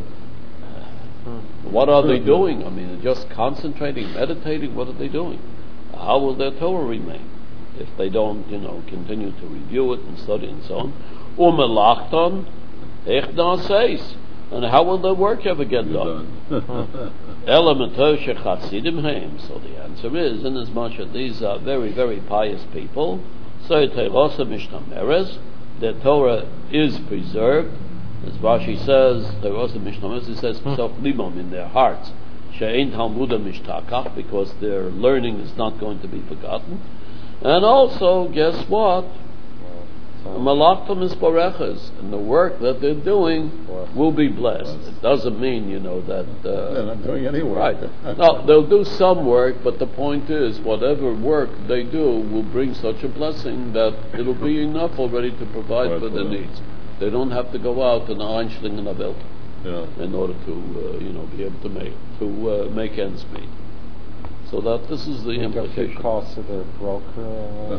What are they doing? I mean, they're just concentrating, meditating, what are they doing? How will their Torah remain if they don't, you know, continue to review it and study and so on? Umelachton, echna says, and how will their work ever get done? Elementar shechasidim heim. So the answer is, inasmuch as these are very, very pious people, so terosa mishnameres, their Torah is preserved. As Rashi says, terosa mishnameres, he says, sof limom, in their hearts. She'ein talmuda mishtakach, because their learning is not going to be forgotten. And also, guess what? Malachtam is bareches, and the work that they're doing will be blessed. It doesn't mean, you know, that uh, They're not doing any work. right. No, they'll do some work, but the point is, whatever work they do will bring such a blessing that it'll be enough already to provide Right, for their right. needs. They don't have to go out and einschling in a belt Yeah. in order to, uh, you know, be able to make to uh, make ends meet. So that this is the Make a few implication. calls to their broker.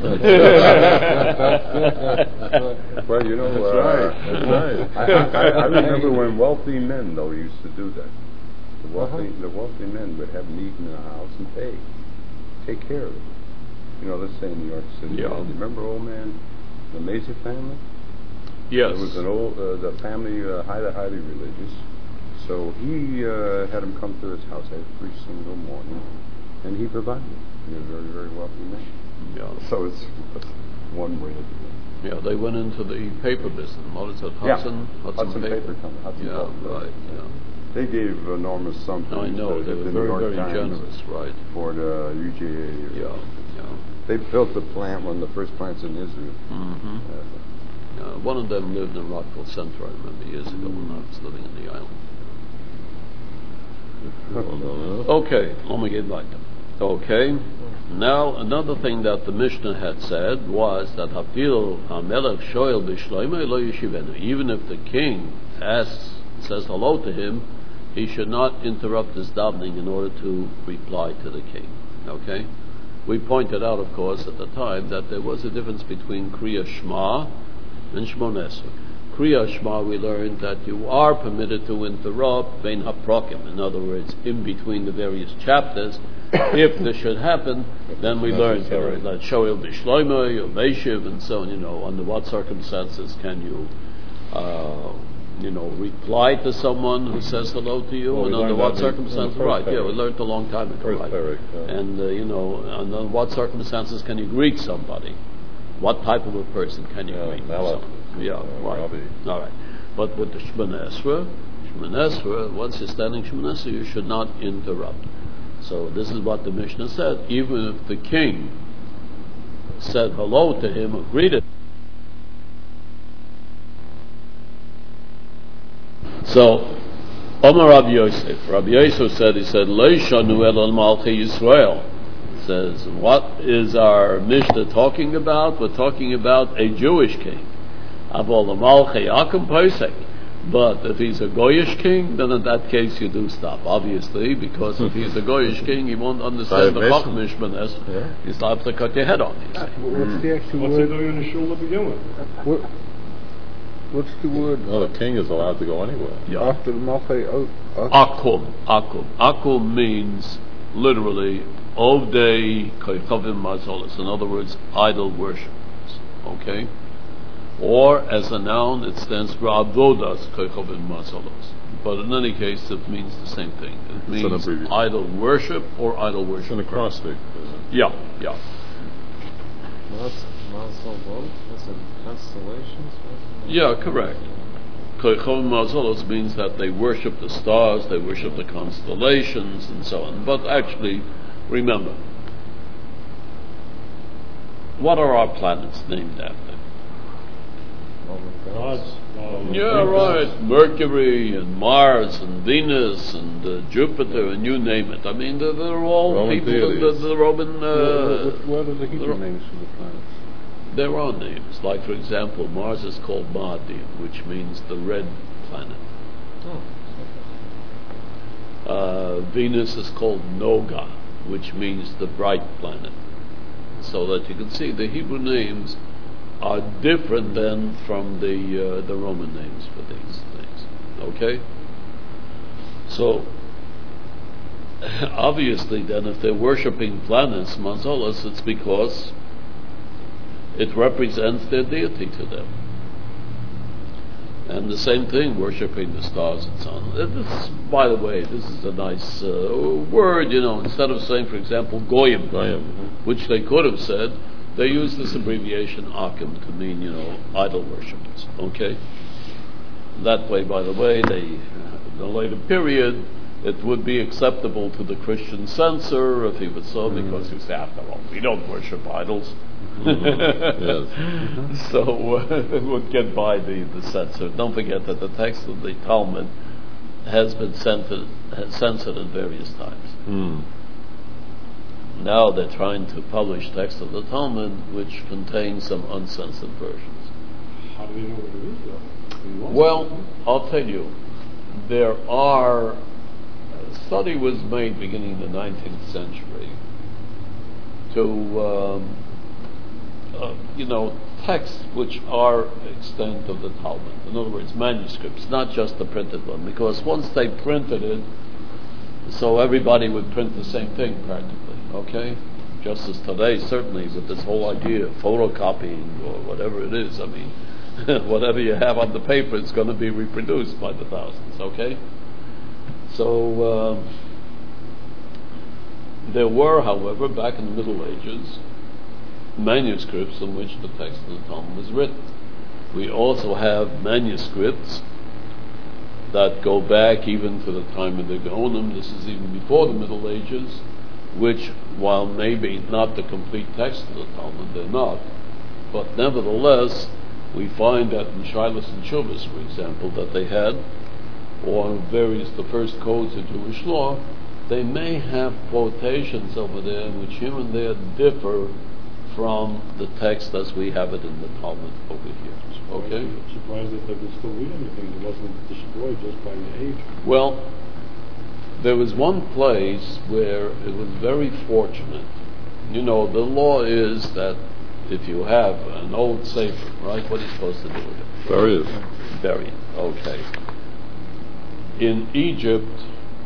Well, you know, That's uh, right, that's right. I, I, I remember when wealthy men, though, used to do that. The wealthy, Uh-huh. the wealthy men would have meat in the house and pay, take care of it. You know, let's say in New York City. Yeah. Remember, old man, the Mazer family? Yes. It was an old, uh, the family, uh, highly, highly religious. So he uh, had him come to his house every single morning, and he provided. He was a very, very wealthy man. Yeah. So it's, it's one way to do it. Yeah, they went into the paper business. What is it? Yeah. Hudson? Hudson, Hudson paper. Paper Company. Hudson Yeah, Paper. right. Yeah. They gave enormous sums. I know to they the were New very, York very Times generous, right? for the U J A. Yeah, yeah. They built the plant, one of the first plants in Israel. Mm-hmm. Uh, Uh, one of them lived in Rockville Center, I remember, years ago when I was living in the island. Okay, let me get back to Okay, now another thing that the Mishnah had said was that Hafil HaMelech Shoel B'Shloimeh Lo Yeshivenu. Even if the king asks, says hello to him, he should not interrupt his davening in order to reply to the king. Okay? We pointed out, of course, at the time that there was a difference between Kriya Shema and Shmon Esrei. Kriya Shema, we learned that you are permitted to interrupt Bein HaProkim. In other words, in between the various chapters. If this should happen, then we learned here that Shoel B'Shloimeh, or Meishiv, and so on, you know, under what circumstances can you, uh, you know, reply to someone who says hello to you, Well, and we under learned what that in- in the circumstances, first right, yeah, we parak. learned a long time ago, First right? parak, yeah. And, uh, you know, under what circumstances can you greet somebody? What type of a person can you Yeah, greet? Melech. So, yeah, Uh, right. Rabbi. All right. But with the Shemon Esrei, Shemon Esrei, once you're standing Shemon Esrei, you should not interrupt. So this is what the Mishnah said. Even if the king said hello to him or greeted. So, Omar Rabbi Yosef, Rabbi Yosef said, he said, Leishanu el Malchi Yisrael. Says, what is our Mishnah talking about? We're talking about a Jewish king. Avol Malchi Akum Posek. But if he's a Goyish king, then in that case you do stop, obviously, because if he's a Goyish king, he won't understand the Chacham Mishmanes. He's liable to cut your head off. You see. What's the actual What's he word? doing in the shul to begin with? What, what's the word No, the king is allowed to go anywhere. Yeah. after the Malchay? Oh, oh, Akum, Akum. Akum means literally, Ovdei Koichovim Mazolos, in other words, idol worshippers, okay? Or, as a noun, it stands for Avodas Koichovim Mazolos. But in any case, it means the same thing. It means idol worship or idol worship. It's an acrostic. Yeah, yeah. Mazalot? Is it constellations? Yeah, correct. Koichovim Mazolos means that they worship the stars, they worship the constellations, and so on. But actually, remember, what are our planets named after? Gods. Uh, Yeah, right. Mercury and Mars and Venus and uh, Jupiter and you name it. I mean, they're, they're all Roman people in the, the Roman. Uh, what, what are the Hebrew names for the planets? There are names. Like, for example, Mars is called Ma'adim, which means the red planet. Oh. Uh, Venus is called Noga, which means the bright planet. So that you can see the Hebrew names are different than from the uh, the Roman names for these things. Okay? So, obviously then, if they're worshipping planets, Mazolos, it's because it represents their deity to them. And the same thing, worshipping the stars and so on. This, by the way, this is a nice uh, word, you know, instead of saying, for example, Goyim, Goyim. which they could have said, they use this abbreviation Akim to mean, you know, idol worshippers. Okay? That way, by the way, they, in a later period, it would be acceptable to the Christian censor if he would so, mm-hmm. because he would say, after all, we don't worship idols. Mm-hmm. Yes. Mm-hmm. So uh, it would get by the, the censor. Don't forget that the text of the Talmud has been censored, has censored at various times. Mm. Now they're trying to publish texts of the Talmud which contain some uncensored versions. How do they know what it is, though? Well, I'll tell you, there are, a study was made beginning in the nineteenth century to, um, uh, you know, texts which are extant of the Talmud. In other words, manuscripts, not just the printed one, because once they printed it, so everybody would print the same thing practically. Okay? Just as today, certainly, with this whole idea of photocopying or whatever it is, I mean, whatever you have on the paper is going to be reproduced by the thousands, okay? So, uh, there were, however, back in the Middle Ages, manuscripts in which the text of the Talmud was written. We also have manuscripts that go back even to the time of the Gaonim. This is even before the Middle Ages, which, while maybe not the complete text of the Talmud, they're not, but nevertheless, we find that in Shilas and Chuvas, for example, that they had, or various, the first codes of Jewish law, they may have quotations over there which here and there differ from the text as we have it in the Talmud over here. Okay? I'm surprised that they could still read anything that wasn't destroyed just by the age. Well, there was one place where it was very fortunate. You know, the law is that if you have an old sefer, right, what are you supposed to do with it? Bury it. Bury it, okay. In Egypt,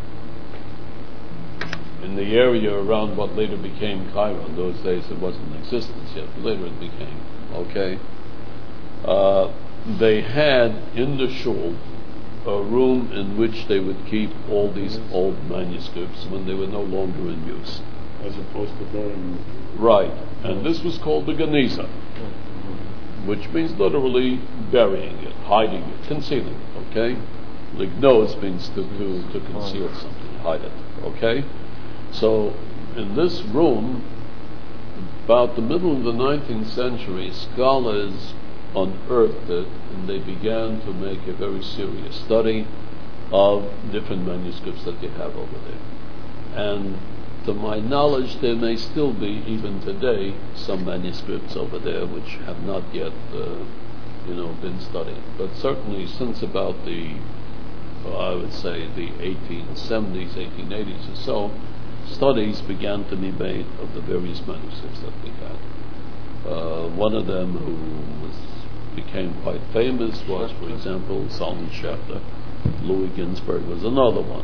in the area around what later became Cairo, in those days it wasn't in existence yet, but later it became, okay, uh, they had in the shul a room in which they would keep all these old manuscripts when they were no longer in use. As opposed to burying. Right, and this was called the Geniza, which means literally burying it, hiding it, concealing it, okay? Lignos means to, to, to conceal something, hide it, okay? So, in this room, about the middle of the nineteenth century, scholars unearthed it, and they began to make a very serious study of different manuscripts that you have over there. And to my knowledge, there may still be, even today, some manuscripts over there which have not yet, uh, you know, been studied. But certainly since about the, well, I would say the eighteen seventies, eighteen eighties or so, studies began to be made of the various manuscripts that we had. Uh, one of them who was, became quite famous was, for example, Solomon Schechter. Louis Ginsberg was another one.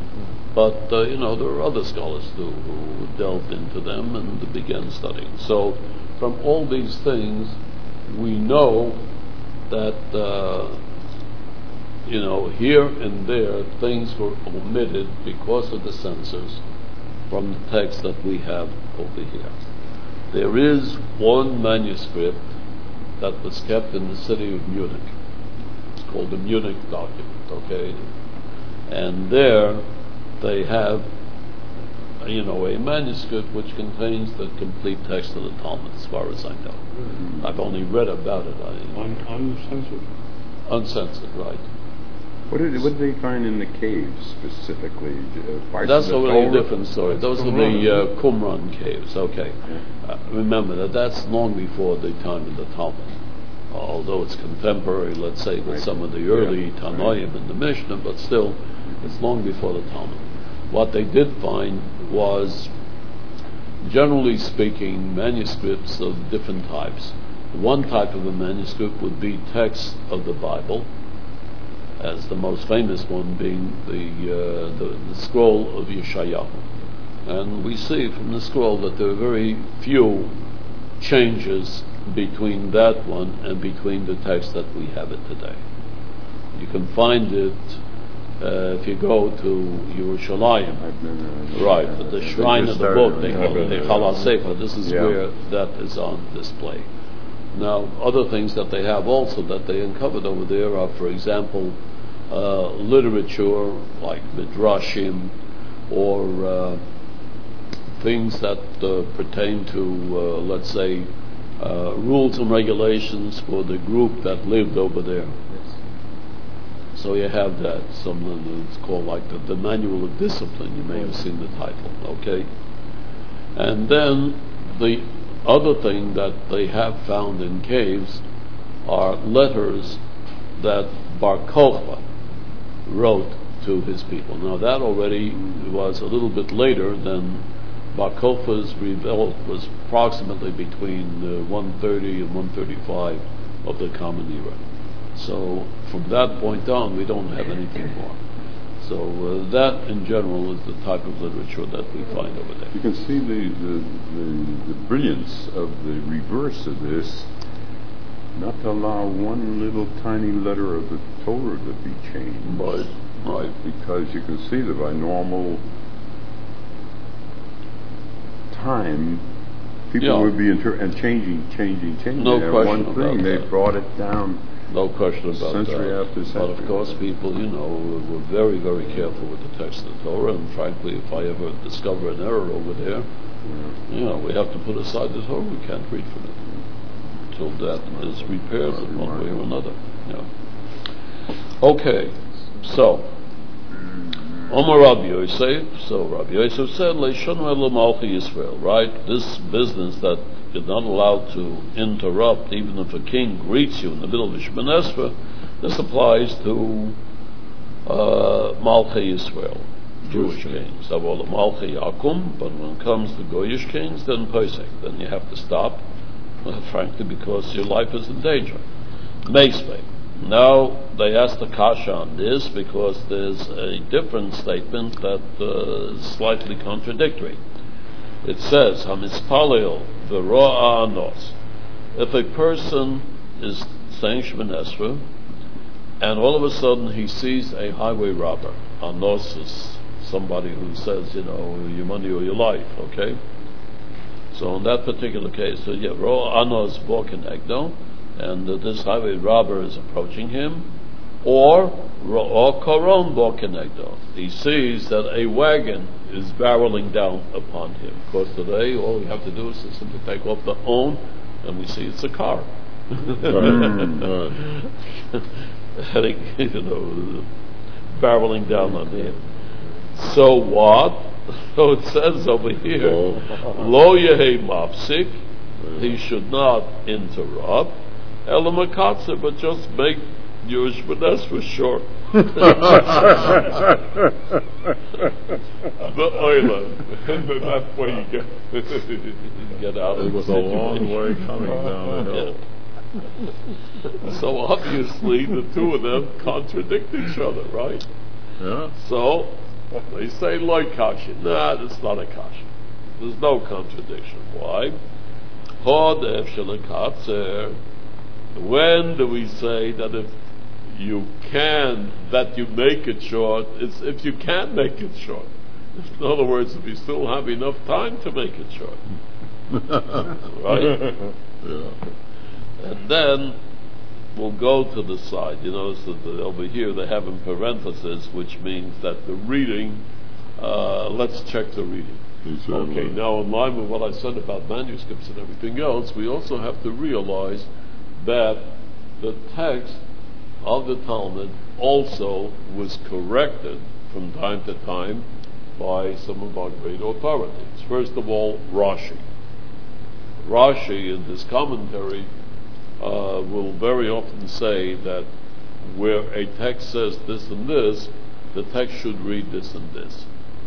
But, uh, you know, there are other scholars too who delved into them and began studying. So, from all these things, we know that, uh, you know, here and there, things were omitted because of the censors from the text that we have over here. There is one manuscript that was kept in the city of Munich. It's called the Munich document, okay? And there they have, you know, a manuscript which contains the complete text of the Talmud, as far as I know. Mm-hmm. I've only read about it. I, Un- uncensored. Uncensored, right. What did, what did they find in the caves specifically? Uh, That's a really Torah? different story. Those are the uh, Qumran caves, okay. Yeah. Uh, remember that that's long before the time of the Talmud. Although it's contemporary, let's say, with right. some of the early yeah. Tanoim right. and the Mishnah, but still, it's long before the Talmud. What they did find was, generally speaking, manuscripts of different types. One type of a manuscript would be texts of the Bible, as the most famous one being the, uh, the, the scroll of Yeshayahu. And we see from the scroll that there are very few changes between that one and between the text that we have it today. You can find it uh, if you go to Yerushalayim, right, at the shrine of the book, they call it the Chala Sefer. This is yeah. where that is on display. Now, other things that they have also that they uncovered over there are, for example, uh, literature like Midrashim or uh, things that uh, pertain to, uh, let's say, uh, rules and regulations for the group that lived over there. So you have that, something that's called like the, the Manual of Discipline. You may have seen the title, okay? And then the other thing that they have found in caves are letters that Bar Kokhba wrote to his people. Now that already was a little bit later than Bar Kokhba's revolt was approximately between uh, one thirty and one thirty-five of the Common Era. So from that point on, we don't have anything more. So uh, that, in general, is the type of literature that we find over there. You can see the, the, the, the brilliance of the reverse of this, not to allow one little tiny letter of the Torah to be changed. Right, right. Because you can see that by normal time, people yeah. would be inter- and changing, changing, changing. No and question one thing, about they that. brought it down. No question about century that. after century. But of course, people, you know, were very, very careful with the text of the Torah. And frankly, if I ever discover an error over there, yeah. you know, we have to put aside the Torah. We can't read from it until that is repaired in one way or another. Yeah. Okay, so Omar Rabbi Yosef. So Rabbi Yosef said, "Leishonu elo Malchi Yisrael." Right, this business that you're not allowed to interrupt, even if a king greets you in the middle of a Shemoneh Esrei. This applies to uh, Malchei Yisrael, Jewish kings. Avol Malchei Yakum, but when it comes to Goyish kings, then Pesach, then you have to stop, uh, frankly, because your life is in danger. Meisvei. Now they ask the kasha on this because there's a different statement that uh, is slightly contradictory. It says, "Hamispalel v'ro'a anos." If a person is saying Shemoneh Esrei, and all of a sudden he sees a highway robber, anos is somebody who says, you know, your money or your life, okay? So in that particular case, so yeah, ro'a anos boken egdo, and uh, this highway robber is approaching him, or ro'a koron boken egdo. He sees that a wagon is barreling down upon him. Because today, all we have to do is to simply take off the own, and we see it's a car. Heading, you know, barreling down on him. So what? So it says over here, Lo Yehei Mapsik, he should not interrupt, Elamakatsa, but just make your Shemoneh Esrei short. But oila, that's where you get, you get out of it was a long way coming down the hill. Yeah. So obviously the two of them contradict each other, right? Yeah. So They say like kasha. Nah, that's not a kasha. There's no contradiction. Why? When do we say that if you can, that you make it short? It's if you can make it short. In other words, if you still have enough time to make it short. Right? Yeah. And then we'll go to the side. You notice that the, over here they have in parentheses, which means that the reading, uh, let's check the reading. Okay, now in line with what I said about manuscripts and everything else, we also have to realize that the text of the Talmud also was corrected from time to time by some of our great authorities. First of all, Rashi. Rashi, in his commentary, uh, will very often say that where a text says this and this, the text should read this and this.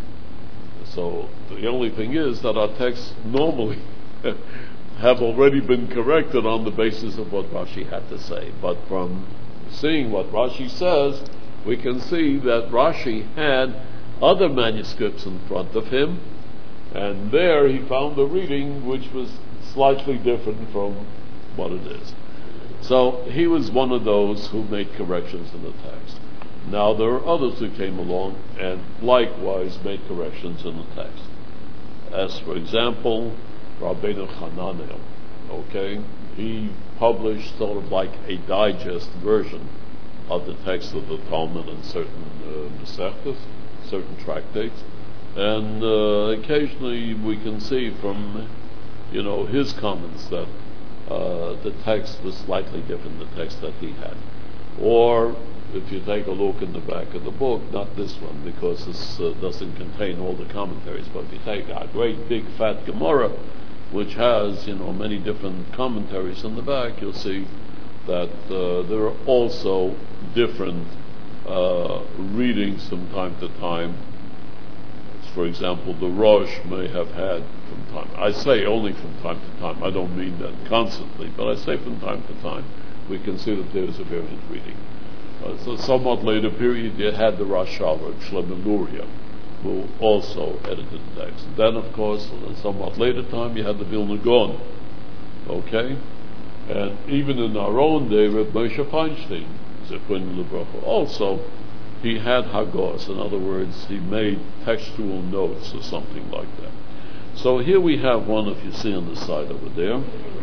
So the only thing is that our texts normally have already been corrected on the basis of what Rashi had to say. But from seeing what Rashi says, we can see that Rashi had other manuscripts in front of him, and there he found a reading which was slightly different from what it is. So he was one of those who made corrections in the text. Now there are others who came along and likewise made corrections in the text. As for example, Rabbeinu Hananel, okay, he published sort of like a digest version of the text of the Talmud and certain uh, Masechtas, certain tractates, and uh, occasionally we can see from, you know, his comments that uh, the text was slightly different than the text that he had. Or if you take a look in the back of the book, not this one because this uh, doesn't contain all the commentaries, but if you take a great big fat Gemara which has, you know, many different commentaries in the back, you'll see that uh, there are also different uh, readings from time to time. For example, the Rosh may have had from time, I say only from time to time, I don't mean that constantly, but I say from time to time, we can see that there is a variant reading. Uh, so somewhat later period, you had the Rosh Hashanah, Shlomo Luria, who also edited the text. Then, of course, at a somewhat later time, you had the Vilna Gaon, okay? And even in our own day, Reb Moshe Feinstein, Zechron Livracha, also, he had Hagos. In other words, he made textual notes or something like that. So here we have one, if you see on the side over there.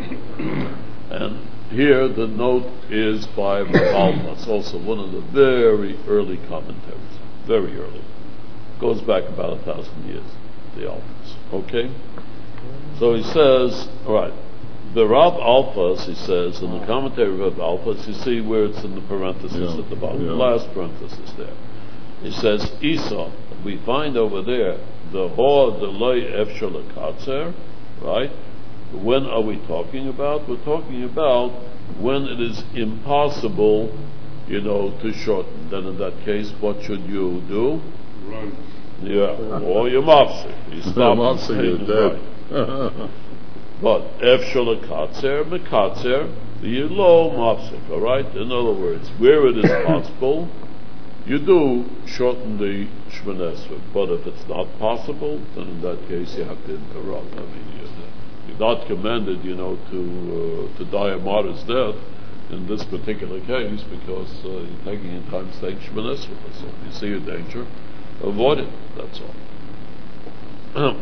And here the note is by Almas, also one of the very early commentaries, very early. Goes back about a thousand years, the Almas. Okay? So he says, all right, the Rav Alphas, he says, in the commentary of Rav Alphas, you see where it's in the parenthesis yeah, at the bottom, yeah. the last parenthesis there. He says, Esau, we find over there, the Hor Delay Efshel Katzer, right? When are we talking about? We're talking about when it is impossible, you know, to shorten. Then in that case, what should you do? Run. Yeah, or you're mafsik. You stop mafsik, you're dead. But Efshel Katzer, Mekatzer, you low mafsik, all right? In other words, where it is possible, you do shorten the Shemona Esrei. But if it's not possible, then in that case you have to interrupt. I mean, you're, you're not commanded, you know, to uh, to die a martyr's death in this particular case because uh, you're taking in time to take Shemona Esrei. So if you see a danger, avoid it. That's all.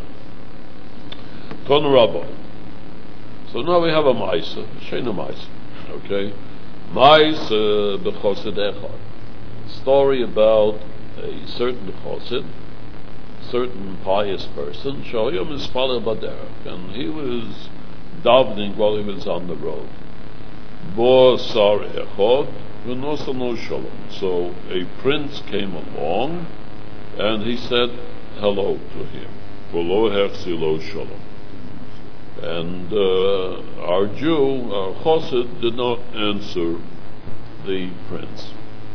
Ton Rabbi. So now we have a Maisa, Shena Maisa, okay? Maisa b'chosid echad. Story about a certain chosid, certain pious person, Shoyom Mispalel Baderech, and he was davening while he was on the road. Bo sar echad v'nosanu shalom. So a prince came along, and he said hello to him. V'lo hechzilo shalom. And uh, our Jew, our chosid, did not answer the prince.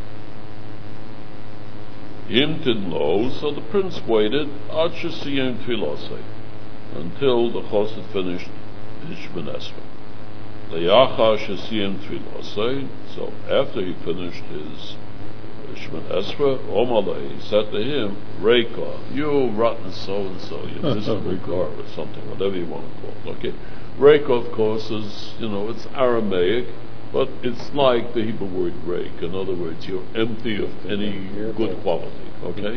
Yimtin lo, so the prince waited ad shesiyem tefilosei, until the chosid finished his Shemona Esrei. Le'achar shesiyem tefilosei, so after he finished his Shemon Esra, Omalei, he said to him, Reika, you rotten so-and-so, you miserable gar or something, whatever you want to call it, okay? Reika, of course, is, you know, it's Aramaic, but it's like the Hebrew word rake. In other words, you're empty of any good quality, okay?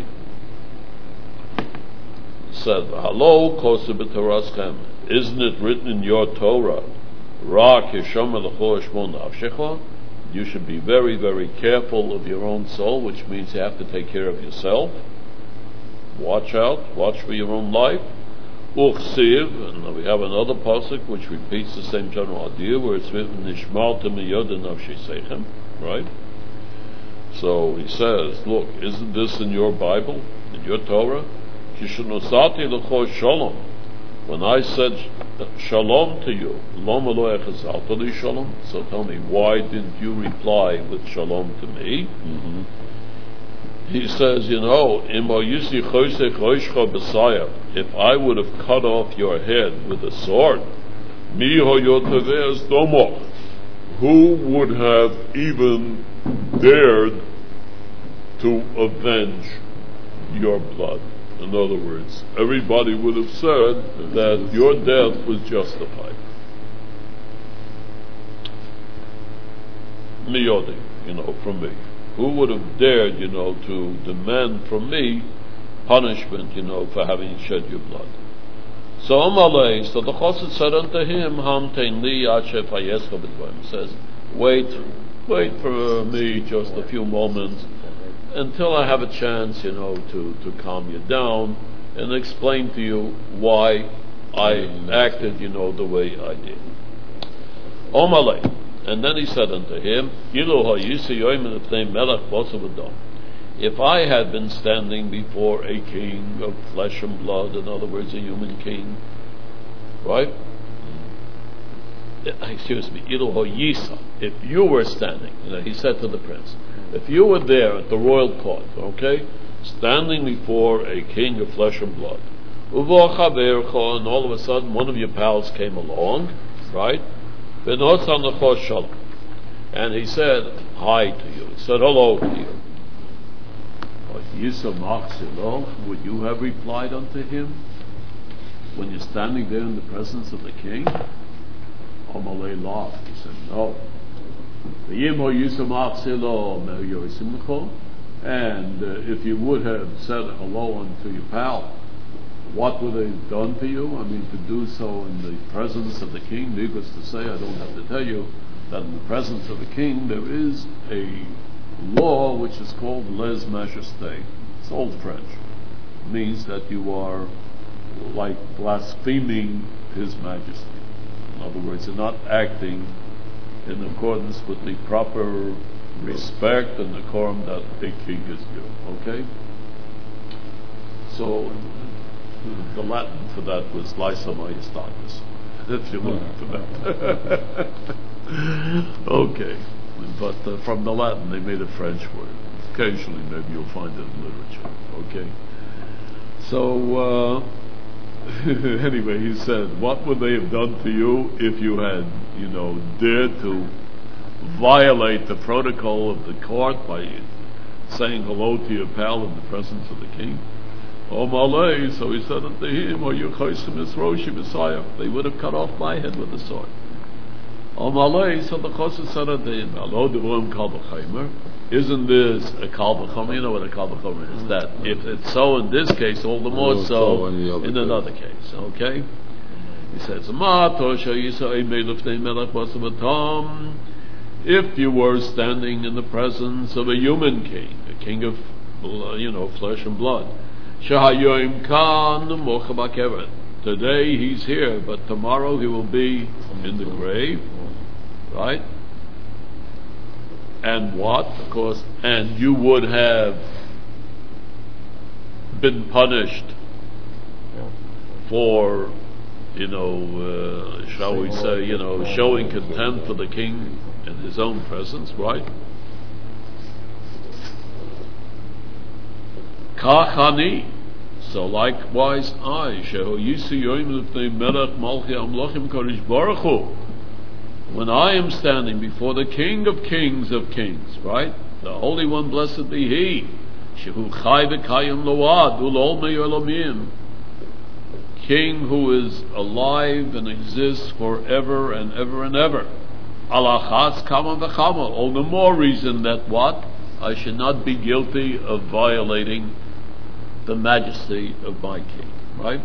Said, Hello, Kosu b'Toraschem, isn't it written in your Torah, Ra kishom elecho eshmon nafshecha? You should be very, very careful of your own soul, which means you have to take care of yourself. Watch out, watch for your own life. Uchsiv, and we have another pasuk which repeats the same general idea, where it's written, Nishmalta miyoda nafshi seichem, right? So he says, look, isn't this in your Bible, in your Torah? Kishunosati lecho shalom. When I said shalom to you, loma lo echazalta li shalom. So tell me, why didn't you reply with shalom to me? Mm-hmm. He says, you know, if I would have cut off your head with a sword, who would have even dared to avenge your blood? In other words, everybody would have said that your death was justified. Miyodi, you know, from me. Who would have dared, you know, to demand from me punishment, you know, for having shed your blood? So Amalei, so the Chassid said unto him, Hamtein li asher fayescha b'dvarim, says, wait, wait for me just a few moments until I have a chance, you know, to, to calm you down and explain to you why I acted, you know, the way I did. Amalei. And then he said unto him, if I had been standing before a king of flesh and blood, in other words, a human king, right? Excuse me, if you were standing, you know, he said to the prince, if you were there at the royal court, okay, standing before a king of flesh and blood, and all of a sudden one of your pals came along, right? And he said hi to you, he said hello to you. Would you have replied unto him when you're standing there in the presence of the king? Amalei laughed. He said, no. And uh, if you would have said hello unto your pal, what would they have done to you? I mean, to do so in the presence of the king, needless to say, I don't have to tell you that in the presence of the king there is a law which is called lèse majesté. It's old French. It means that you are like blaspheming His Majesty. In other words, you're not acting in accordance with the proper respect and decorum that a king is due. Okay? So the Latin for that was Lysa Majestatis, if you're looking for that. Okay. But uh, from the Latin they made a French word. Occasionally maybe you'll find it in literature. Okay? So, uh, anyway, he said, what would they have done to you if you had, you know, dared to violate the protocol of the court by saying hello to your pal in the presence of the king? Omalei, so he said unto him, or you chosim is roshi Messiah, they would have cut off my head with a sword. Omalei, so the Chassid said unto him, Alo devrim kal v'chaymer, isn't this a kal v'chomer? You know what a kal v'chomer is, that if it's so in this case, all the more so in another case, okay? He says, Ma tosha yisai meilufnei melech basabatam, if you were standing in the presence of a human king, a king of, you know, flesh and blood, Shahayoim kan mochabakevet. Today he's here, but tomorrow he will be in the grave, right? And what? Of course, and you would have been punished for, you know, uh, shall we say, you know, showing contempt for the king in his own presence, right? Kachani. So likewise I, when I am standing before the King of Kings of Kings, right? The Holy One, blessed be He, Shehu Chai V'Kayim Load Ulolmei Olamim, King who is alive and exists forever and ever and ever. Alachas Kama V'Chama. All the more reason that what? I should not be guilty of violating the majesty of my King. Right?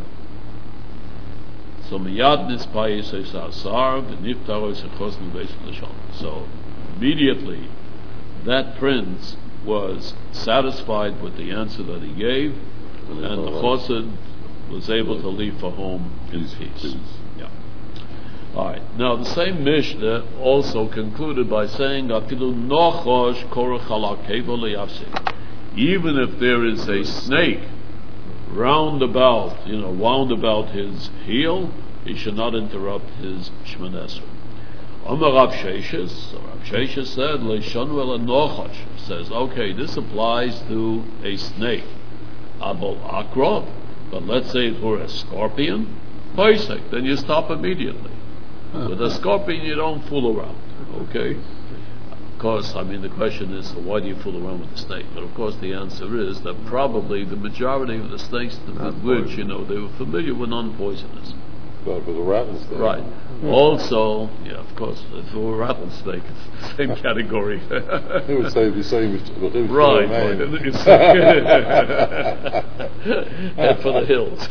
So miyad nispayis asar v'niftar esachos nubeis l'shon. So immediately that prince was satisfied with the answer that he gave, and the chosed was able to leave for home in peace. Yeah. All right. Now the same Mishnah also concluded by saying, "Afilu nochosh korach ala kevo leyafsik." Even if there is a snake round about, you know, wound about his heel, he should not interrupt his Shemon Esrei. Amar Rav Sheshes, Rav Sheshes said, Leishanu el nochosh, says, okay, this applies to a snake. Abol akrov, but let's say it were a scorpion, Paisek, then you stop immediately. With a scorpion, you don't fool around, okay? Of course, I mean, the question is, why do you fool around with the snake? But of course, the answer is that probably the majority of the snakes with which, you know, they were familiar were non-poisonous. But if it was a rattlesnake. Right. Also, yeah, of course, if it were a rattlesnake, it's the same category. It would say the same. Right. right. And for the hills.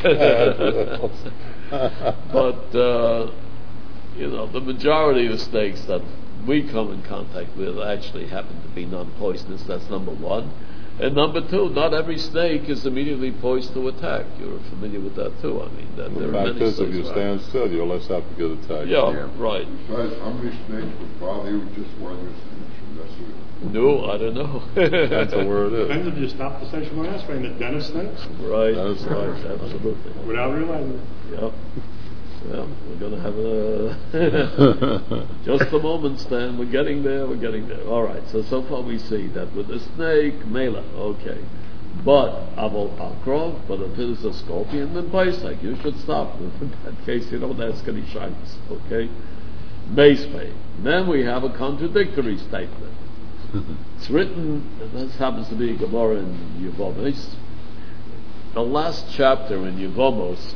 But, uh, you know, the majority of snakes that we come in contact with actually happen to be non-poisonous. That's number one. And number two, not every snake is immediately poised to attack. You're familiar with that too. I mean, that there the are fact many is, if you stand still, you're less apt to get attacked. Yeah, yeah, right. Besides, how many snakes would bother you with just one extension? That's it. No, I don't know. That's the word it Depends is. if you stop the station we're asking, the dentist snakes. Right, That's right, right. absolutely. Without realizing it. Yep. Well, we're going to have a... Just a moment, Stan. We're getting there, we're getting there. All right, so so far we see that with the snake, Mela, okay. But, Avol Akrov, but if it is a scorpion, then Paisek, you should stop. In that case, you don't ask any shyness, okay? Meisvei. Then we have a contradictory statement. It's written, this happens to be Gemara in Yevamos. The last chapter in Yevamos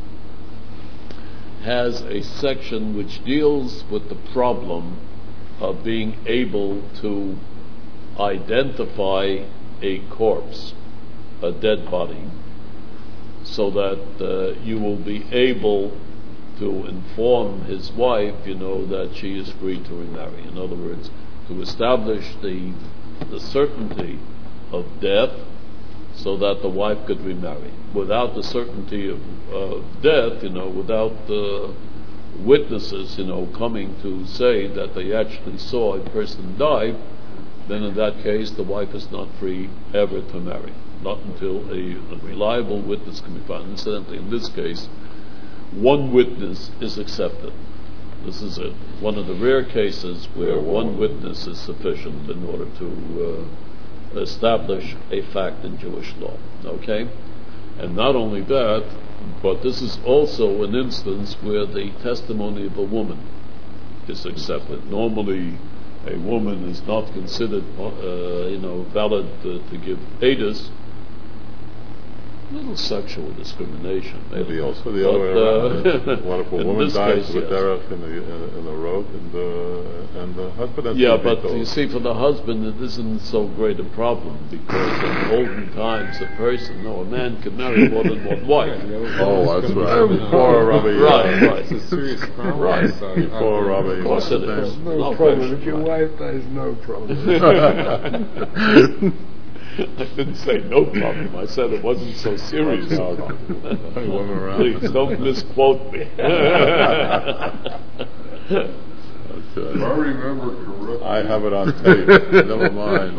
has a section which deals with the problem of being able to identify a corpse, a dead body, so that uh, you will be able to inform his wife, you know, that she is free to remarry. In other words, to establish the the certainty of death so that the wife could remarry. Without the certainty of uh, death, you know, without the witnesses, you know, coming to say that they actually saw a person die, then in that case the wife is not free ever to marry. Not until a, a reliable witness can be found. Incidentally, in this case, one witness is accepted. This is a, one of the rare cases where one witness is sufficient in order to uh, establish a fact in Jewish law. Okay? And not only that, but this is also an instance where the testimony of a woman is accepted. Normally, a woman is not considered, uh, you know, valid uh, to give edus. A little sexual discrimination, maybe. Maybe also the other but, way around. Uh, what if a woman dies with yes. derech in the in, in the road, and the and the husband has Yeah, to be but told. you see, for the husband, it isn't so great a problem because in olden times, a person, no, a man could marry more than one wife. Oh, that's right. Before Rabbi. Right, right. It's a serious problem. Right. Before Rabbi. Of course it is. No, No problem. question. If your wife dies, no problem. I didn't say no problem. I said it wasn't so serious. Please don't misquote me. Okay. If I remember correctly, I have it on tape. Never mind.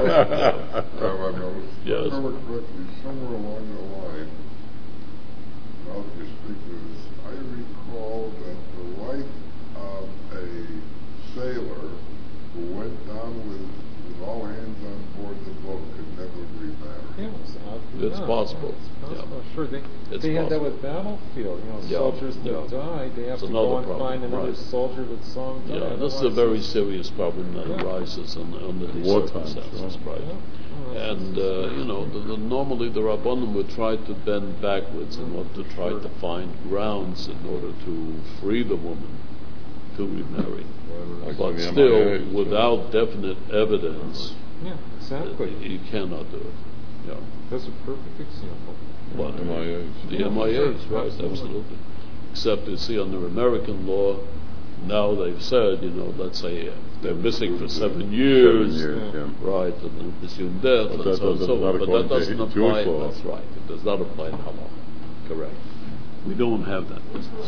Yes. If I remember correctly, somewhere along the line, now that you speak of this, I recall that the wife of a sailor who went down with, with all hands on board the boat could never remarry. Yeah, it's, It's no. possible. Possible, Yeah. sure. They, It's they had that possible. with battlefield. You know, Yeah, soldiers that yeah. die, they have It's to another go and problem, find another right. soldier that's some died. Yeah, this is a Otherwise very it's- serious problem that Yeah. arises un, under these War times, circumstances, right. right? Yeah. Oh, And uh, you know, the, the, normally the Rabbanim would try to bend backwards in order to try Sure. to find grounds in order to free the woman to remarry. Like But the still, M I A, without definite evidence, Yeah, exactly. uh, you cannot do it. Yeah. That's a perfect example. What? M I As. The Yeah, M I As, sure, right, absolutely. absolutely. Except you see under American law, now they've said, you know, let's say uh, they're missing for seven years, Seven years, yeah. right, and then presumed death, But and that so on and doesn't- so not on. But that according to doesn't Jewish apply. law. That's right. It does not apply in Halakha. Correct. We don't have that business.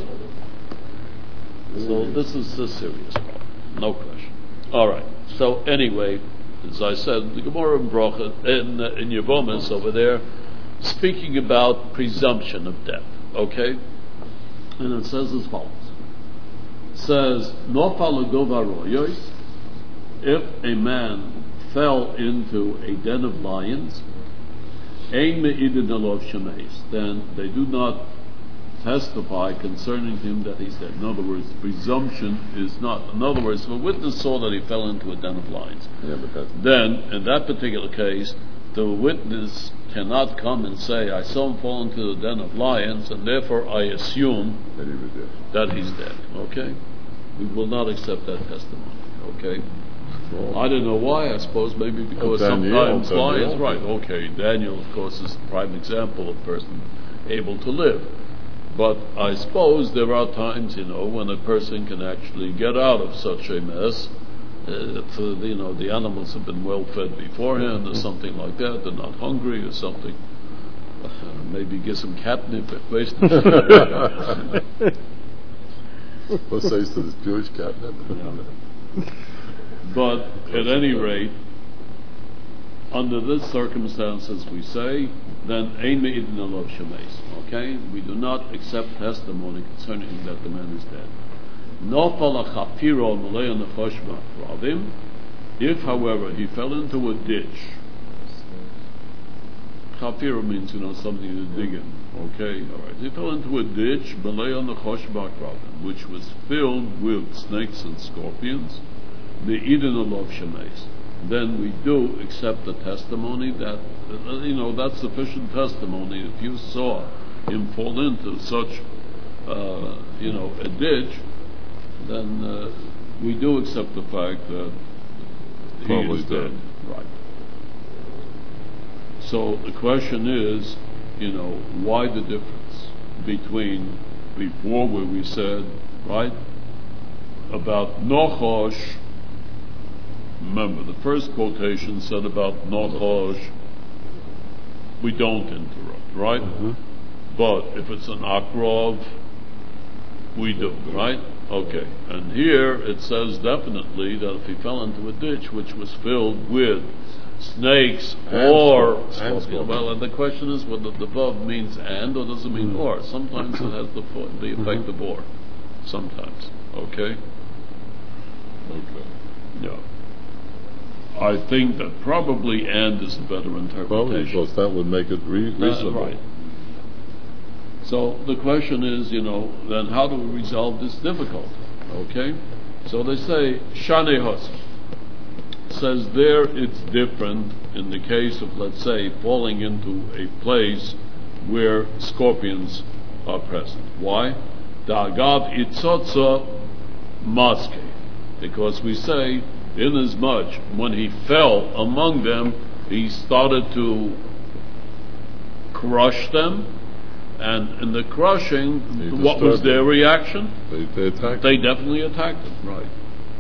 So this is a serious problem, no question. All right. So anyway, as I said, the Gemara in Bracha in uh, in Yevomis over there, speaking about presumption of death. Okay, and it says as follows: it says Nofal Agova Royos, if a man fell into a den of lions, Ein Me'idin Elov Shemeis, then they do not testify concerning him that he's dead. In other words, presumption is not. In other words, if a witness saw that he fell into a den of lions, Yeah, but that's then in that particular case, the witness cannot come and say, I saw him fall into the den of lions, and therefore I assume that he was dead. that he's dead. Okay? We will not accept that testimony. Okay? Well, I don't know why. I suppose maybe because Well, Daniel- sometimes Daniel- lions, right? Okay, Daniel, of course, is a prime example of a person able to live. But I suppose there are times, you know, when a person can actually get out of such a mess. Uh, if, uh, you know, the animals have been well fed beforehand, or something like that. They're not hungry, or something. Uh, maybe get some catnip at least. What says to this Jewish catnip? But at any rate, under these circumstances, we say, then ein me'idin elov shemeis. Okay, we do not accept testimony concerning that the man is dead. Nofal hachafiro malei nechosh ma'akravim. If, however, he fell into a ditch, chafira means, you know, something to dig in. Okay, all right. He fell into a ditch, malei nechosh ma'akravim, which was filled with snakes and scorpions. Me'idin elov shemeis. Then we do accept the testimony that, uh, you know, that's sufficient testimony. If you saw him fall into such, uh, you know, a ditch, then uh, we do accept the fact that he Probably is dead. dead. Right. So the question is, you know, why the difference between before where we said, right, about Nochosh. Remember, the first quotation said about Nochosh, we don't interrupt, right? Mm-hmm. But if it's an Akrov, we do, right? Okay. And here it says definitely that if he fell into a ditch which was filled with snakes And or scorpions. And scorpions. scorpions. Well, and the question is whether the vav means and or does it mean Mm. or? Sometimes it has the fo- the effect Mhm. of or. Sometimes. Okay? Okay. Yeah. I think that probably and is the better Well, interpretation. because that would make it re- Uh, reasonable. right. So the question is, you know, then how do we resolve this difficulty? Okay? So they say, Shane Hos says there it's different in the case of, let's say, falling into a place where scorpions are present. Why? Da'agav itzotza maske. Because we say, inasmuch when he fell among them, he started to crush them, and in the crushing, He what was disturbed their them. reaction? They, they attacked. They definitely attacked him, right.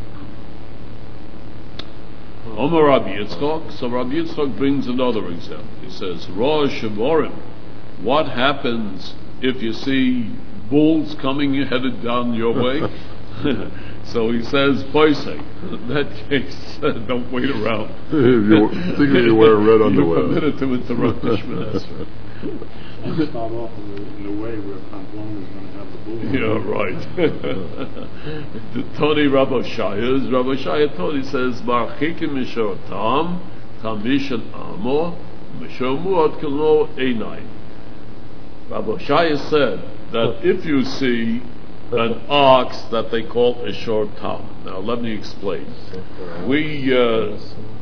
Omer Rabbi Yitzchok, so Rabbi Yitzchok brings another example. He says, Rosh Shevorim, what happens if you see bulls coming headed down your way? So he says, Poisek, in that case, don't wait around. you think you wear red underwear. You're permitted to interrupt the Shemini Esrei. And start off in the, in the way where Pamplona is going to have the bull. Yeah, right. The Tony Rabbi Shaya is Rabbi Shaya Tony says, Marchikim Mishor Tam, Tamishan Amo, Mishor Muad Kilo Einai. Rabbi Shaya said that if you see an ox that they call a short tam. Now let me explain. We uh,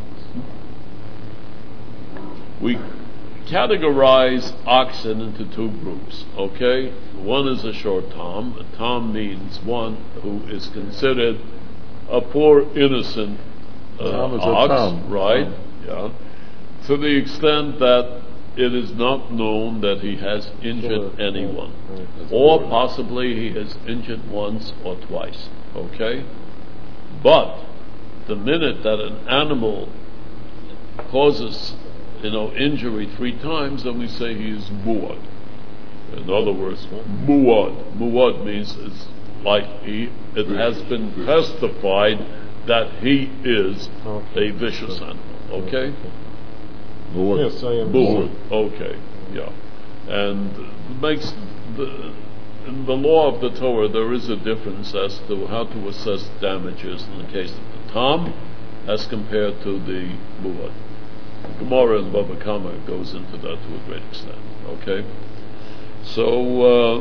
we categorize oxen into two groups. Okay, one is a short tam. A tam means one who is considered a poor innocent uh, ox, right? Yeah. To the extent that it is not known that he has injured anyone, or possibly he has injured once or twice, okay? But the minute that an animal causes, you know, injury three times, then we say he is muad. In other words, muad. Muad means it's like he, it has been testified that he is a vicious animal, okay? Muad. Yes, I am. Muad. Okay, yeah. And it makes the, in the law of the Torah there is a difference as to how to assess damages in the case of the tam as compared to the muad. Gemara and Bava Kama goes into that to a great extent. Okay, so uh,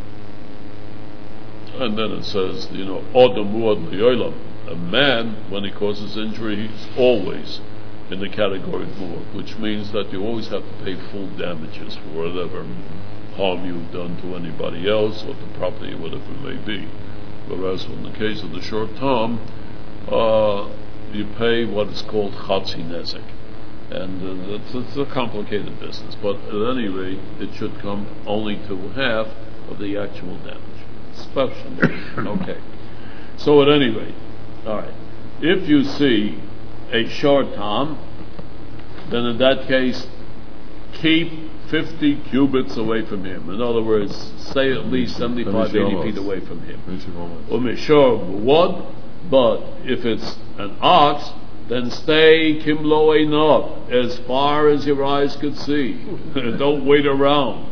and then it says, you know, Odom muad li'olam. A man, when he causes injury, he's always in the category of muad, which means that you always have to pay full damages for whatever harm you've done to anybody else or the property, whatever it may be. Whereas in the case of the short tam, uh, you pay what is called chatzi nezek. And uh, it's, it's a complicated business, but at any rate, it should come only to half of the actual damage. Especially, okay. So at any rate, all right. If you see a short tam, then in that case, keep fifty cubits away from him. In other words, stay at least seventy-five, eighty feet away from him. Umeshor muad, but if it's an ox, then stay kimlo einot, as far as your eyes could see. Don't wait around.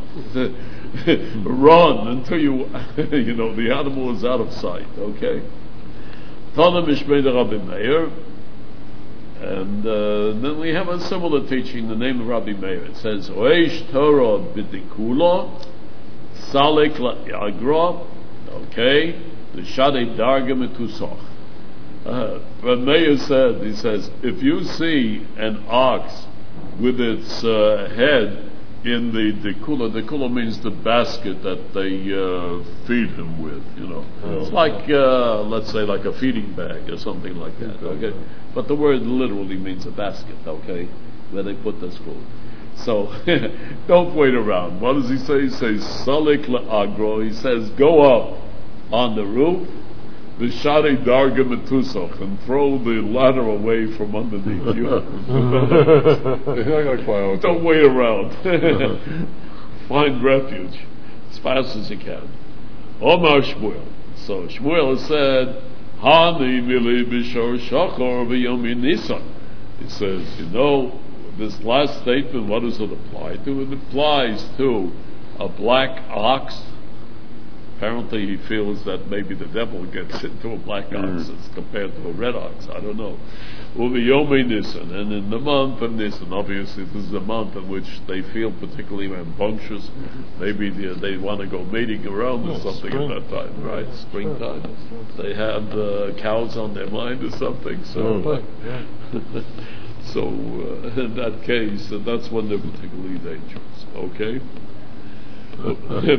Run until you, you know, the animal is out of sight. Okay. Tana Mishmei Rabbi Meir, and uh, then we have a similar teaching. The name of Rabbi Meir. It says Oish Torah b'dikula, Salik la'agra. Okay, the Shadei Darga Metusach. Uh, Rabbi Meir said, he says, if you see an ox with its uh, head in the dekula, dekula means the basket that they uh, feed him with, you know. Oh. It's like, uh, let's say, like a feeding bag or something like that, okay? But the word literally means a basket, okay, where they put this food. So, don't wait around. What does he say? He says, Salik la'agro. He says, go up on the roof, the Shari Darga Metusach, and throw the ladder away from underneath you. Don't wait around. Find refuge as fast as you can. Omar Shmuel. So Shmuel said, Hani mili b'shor shachor v'yomi Nisan. He says, you know, this last statement, what does it apply to? It applies to a black ox. Apparently he feels that maybe the devil gets into a black ox mm. as compared to a red ox. I don't know. Uviyomi Nisan, and in the month of Nisan, obviously this is a month in which they feel particularly rambunctious. Maybe they, they want to go mating around or something spring. At that time, right? Springtime. They had uh, cows on their mind or something. So, oh, yeah. so uh, in that case, uh, that's when they're particularly dangerous. Okay. You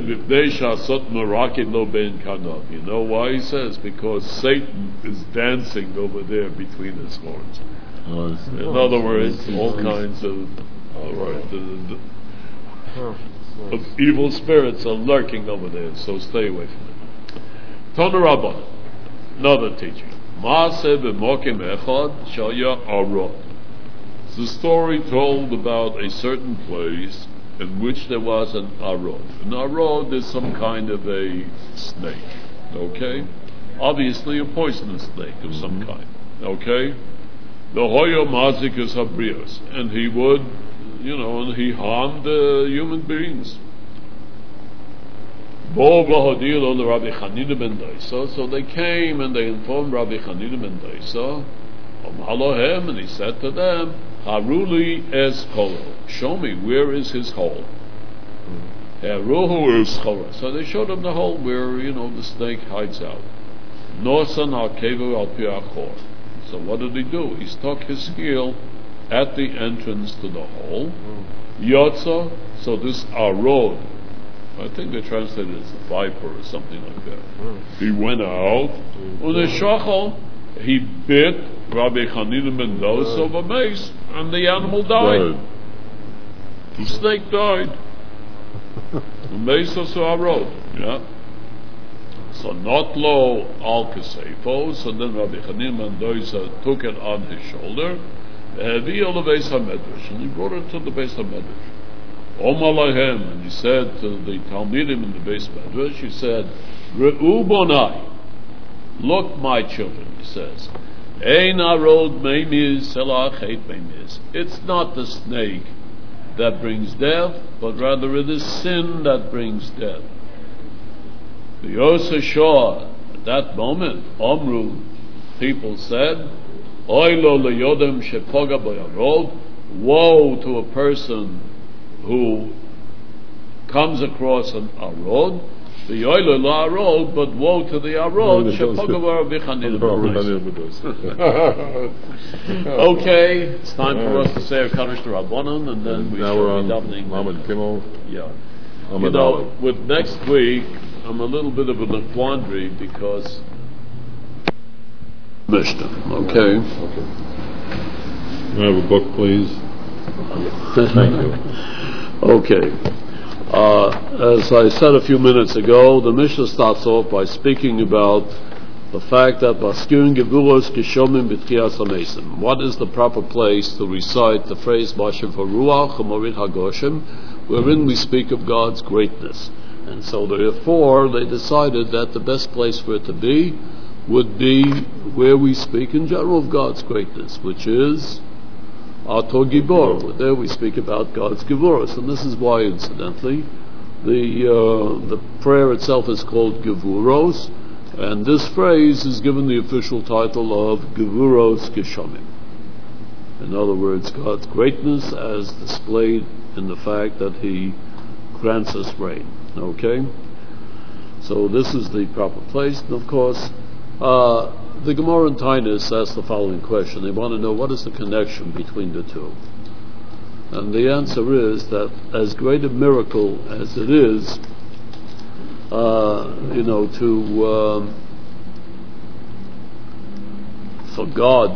know why? He says because Satan is dancing over there between his horns. Oh, in other words, all kinds of all right, the, the, of evil spirits are lurking over there, so stay away from it. Tana Rabban, another teaching. It's a story told about a certain place in which there was an arod. An arod is some kind of a snake, okay? Obviously a poisonous snake of some mm-hmm. kind, okay? The hoyo mazikus habrios, and he would, you know, and he harmed uh, human beings. So they came and they informed Rabbi Chanina ben Dosa, and he said to them, Haruli es cholo. Show me, where is his hole? Haruhu is cholo. So they showed him the hole where, you know, the snake hides out. Nosan hakevu al pi achor. So what did he do? He stuck his heel at the entrance to the hole. Yotza, so this arod, I think they translated it as a viper or something like that. He went out. Uneshachal, he bit Rabbi Hanina Mendoza of a mace, and the animal died. The snake died. The mace also arod. Yeah. So not low al kesefo. So then Rabbi Hanina Mendoza took it on his shoulder. And he brought it to the base of Medrash. Omalahem, and he said to the Talmidim in the base of Medrash, he said, Re'u bonai, look my children, he says, Ein arod meimiz selach hate meimiz. It's not the snake that brings death, but rather it is sin that brings death. The Yosef Shah, at that moment, Omru, people said, Oilo leyodem shepoga boyarod. Woe to a person who comes across an arod. The oilo la arod, but woe to the arod shepoga boyarod. Okay, it's time for us to say a kaddish to Rabbanon, and then we shall be davening. Lamed Gimel. Yeah. You know, with next week, I'm a little bit of a quandary because. Mishnah, okay. Okay. Can I have a book, please? Thank you. Okay. Uh, as I said a few minutes ago, the Mishnah starts off by speaking about the fact that Baskirin Gevuros Kishomim B'tchiyas HaMesim. What is the proper place to recite the phrase Mashiv HaRuach U'Morid HaGoshem, wherein we speak of God's greatness? And so therefore they decided that the best place for it to be would be where we speak in general of God's greatness, which is Ato Gibor. There we speak about God's Gevuros, and this is why, incidentally, the uh, the prayer itself is called Gevuros, and this phrase is given the official title of Gevuros Kishomim. In other words, God's greatness as displayed in the fact that He grants us rain. Okay? So this is the proper place, and of course, Uh, the Gemara in Tainus asks the following question. They want to know what is the connection between the two. And the answer is that as great a miracle as it is, uh, you know, to um, for God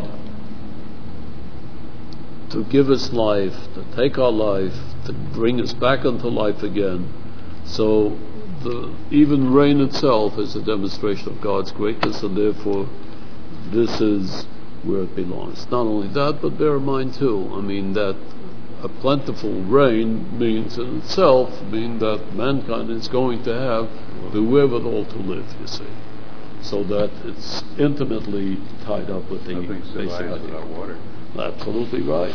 to give us life, to take our life, to bring us back into life again, so The, even rain itself is a demonstration of God's greatness, and therefore this is where it belongs. Not only that, but bear in mind too, I mean that a plentiful rain means in itself, mean that mankind is going to have the wherewithal to live, you see. So that it's intimately tied up with the basic idea. Without water. Absolutely right.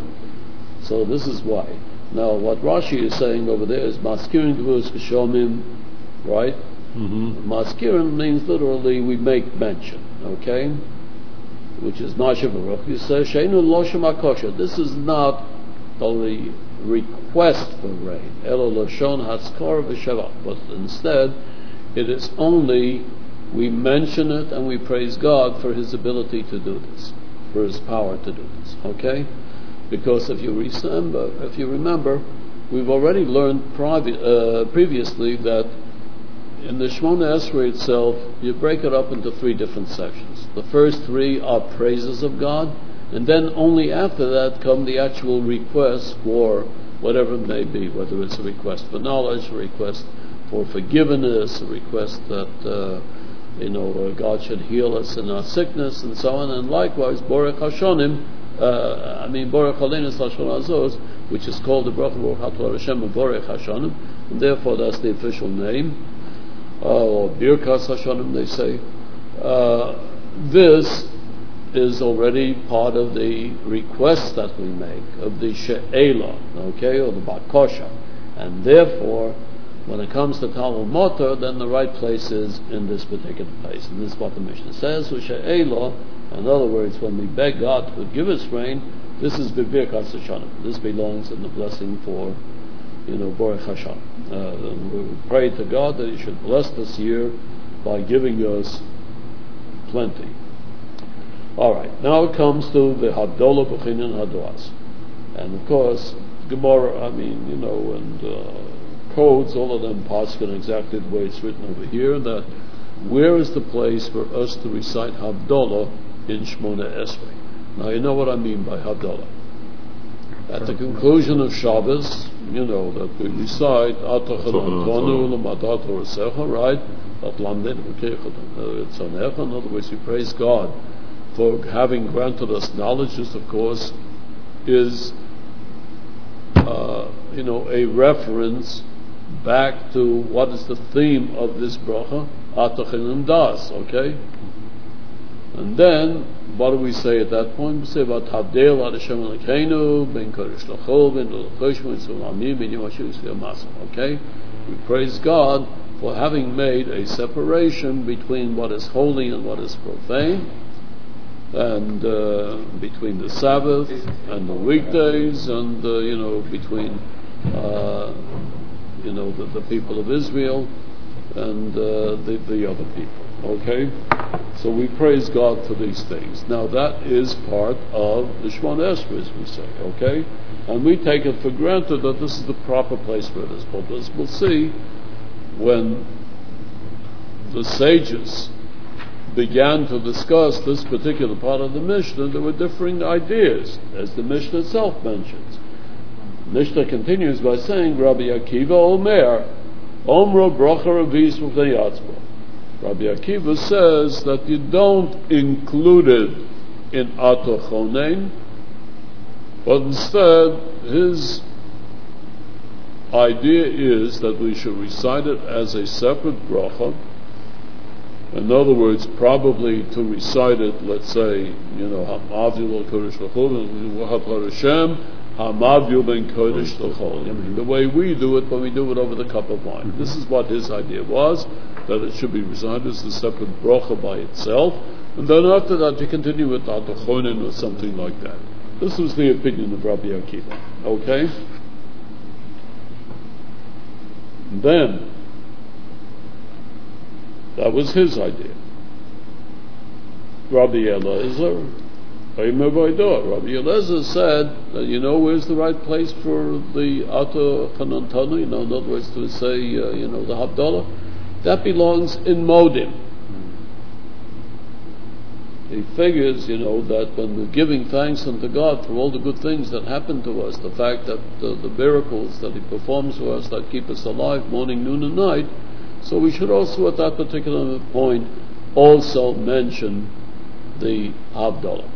So this is why. Now, what Rashi is saying over there is Maskirin Gevurus Kishomim, right? Mm-hmm. Maskirin means literally we make mention, okay? Which is Mashiv Baruch. You say Sheinu Loshem HaKosher. This is not the request for rain. Elo Loshon Haskar V'Shavach. But instead, it is only we mention it and we praise God for His ability to do this, for His power to do this, okay? Because if you remember, if you remember, we've already learned privi- uh, previously that in the Shemona Esrei itself, you break it up into three different sections. The first three are praises of God, and then only after that come the actual requests for whatever it may be, whether it's a request for knowledge, a request for forgiveness, a request that uh, you know uh, God should heal us in our sickness, and so on. And likewise, Borech Hashonim. Uh, I mean, Borech Halenis Lashon Azos, which is called the Bracha Baruch Atah Hashem Borech Hashanim, and therefore that's the official name, uh, or Birkas Hashanim, they say. Uh, this is already part of the request that we make of the She'ela, okay, or the Bakosha, and therefore, when it comes to Talmud Motor, then the right place is in this particular place, and this is what the Mishnah says. She'ela. In other words, when we beg God to give us rain, This is B'Birkas Hashanah. This belongs in the blessing for, you know, Baruch Hashem. Uh, and we pray to God that He should bless this year by giving us plenty. All right, now it comes to the Havdalah B'Chinan Hadoas. And of course, Gemara, I mean, you know, and uh, codes, all of them paskin exactly the way it's written over here, that where is the place for us to recite Havdalah in Shmona Esrei? Now you know what I mean by Havdalah. At the conclusion of Shabbos, you know, that we recite Atachan Antonu L'Madat Orasecha, right? In other words, we praise God for having granted us knowledge. This, of course, is uh, you know, a reference back to what is the theme of this bracha, Atachin Das, okay? And then, what do we say at that point? We say about Havdel Ad Hashem Elokeinu Ben Kodesh L'Chol Ben L'Chosh Ben Sulamim Ben Yomashim Yomasa. Okay, we praise God for having made a separation between what is holy and what is profane, and uh, between the Sabbath and the weekdays, and uh, you know, between uh, you know the, the people of Israel and uh, the, the other people. Okay, so we praise God for these things. Now that is part of the Shemona Esrei, as we say. Okay, and we take it for granted that this is the proper place for this. But as we'll see, when the sages began to discuss this particular part of the Mishnah, there were differing ideas, as the Mishnah itself mentions. Mishnah continues by saying, Rabbi Akiva Omer, Omro Bracha Ravis V'Pnei Yatzbo. Rabbi Akiva says that you don't include it in Atochonen, but instead his idea is that we should recite it as a separate bracha. In other words, probably to recite it, let's say, you know, Hamavdil Kodesh L'Chol, Hashem, Hamavdil Ben Kodesh L'Chol. I mean, the way we do it, when we do it over the cup of wine. Mm-hmm. This is what his idea was, that it should be recited as a separate bracha by itself, and then after that you continue with Atochonen or something like that. This was the opinion of Rabbi Akiva. Okay? Then, that was his idea. Rabbi Eliezer, Rabbi Eliezer said, that, you know, where's the right place for the Ato Chanantanu? You know, in other words, to say, uh, you know, the Havdalah. That belongs in Modim. He figures, you know, that when we're giving thanks unto God for all the good things that happen to us, the fact that uh, the miracles that He performs for us that keep us alive morning, noon, and night, so we should also at that particular point also mention the Havdalah.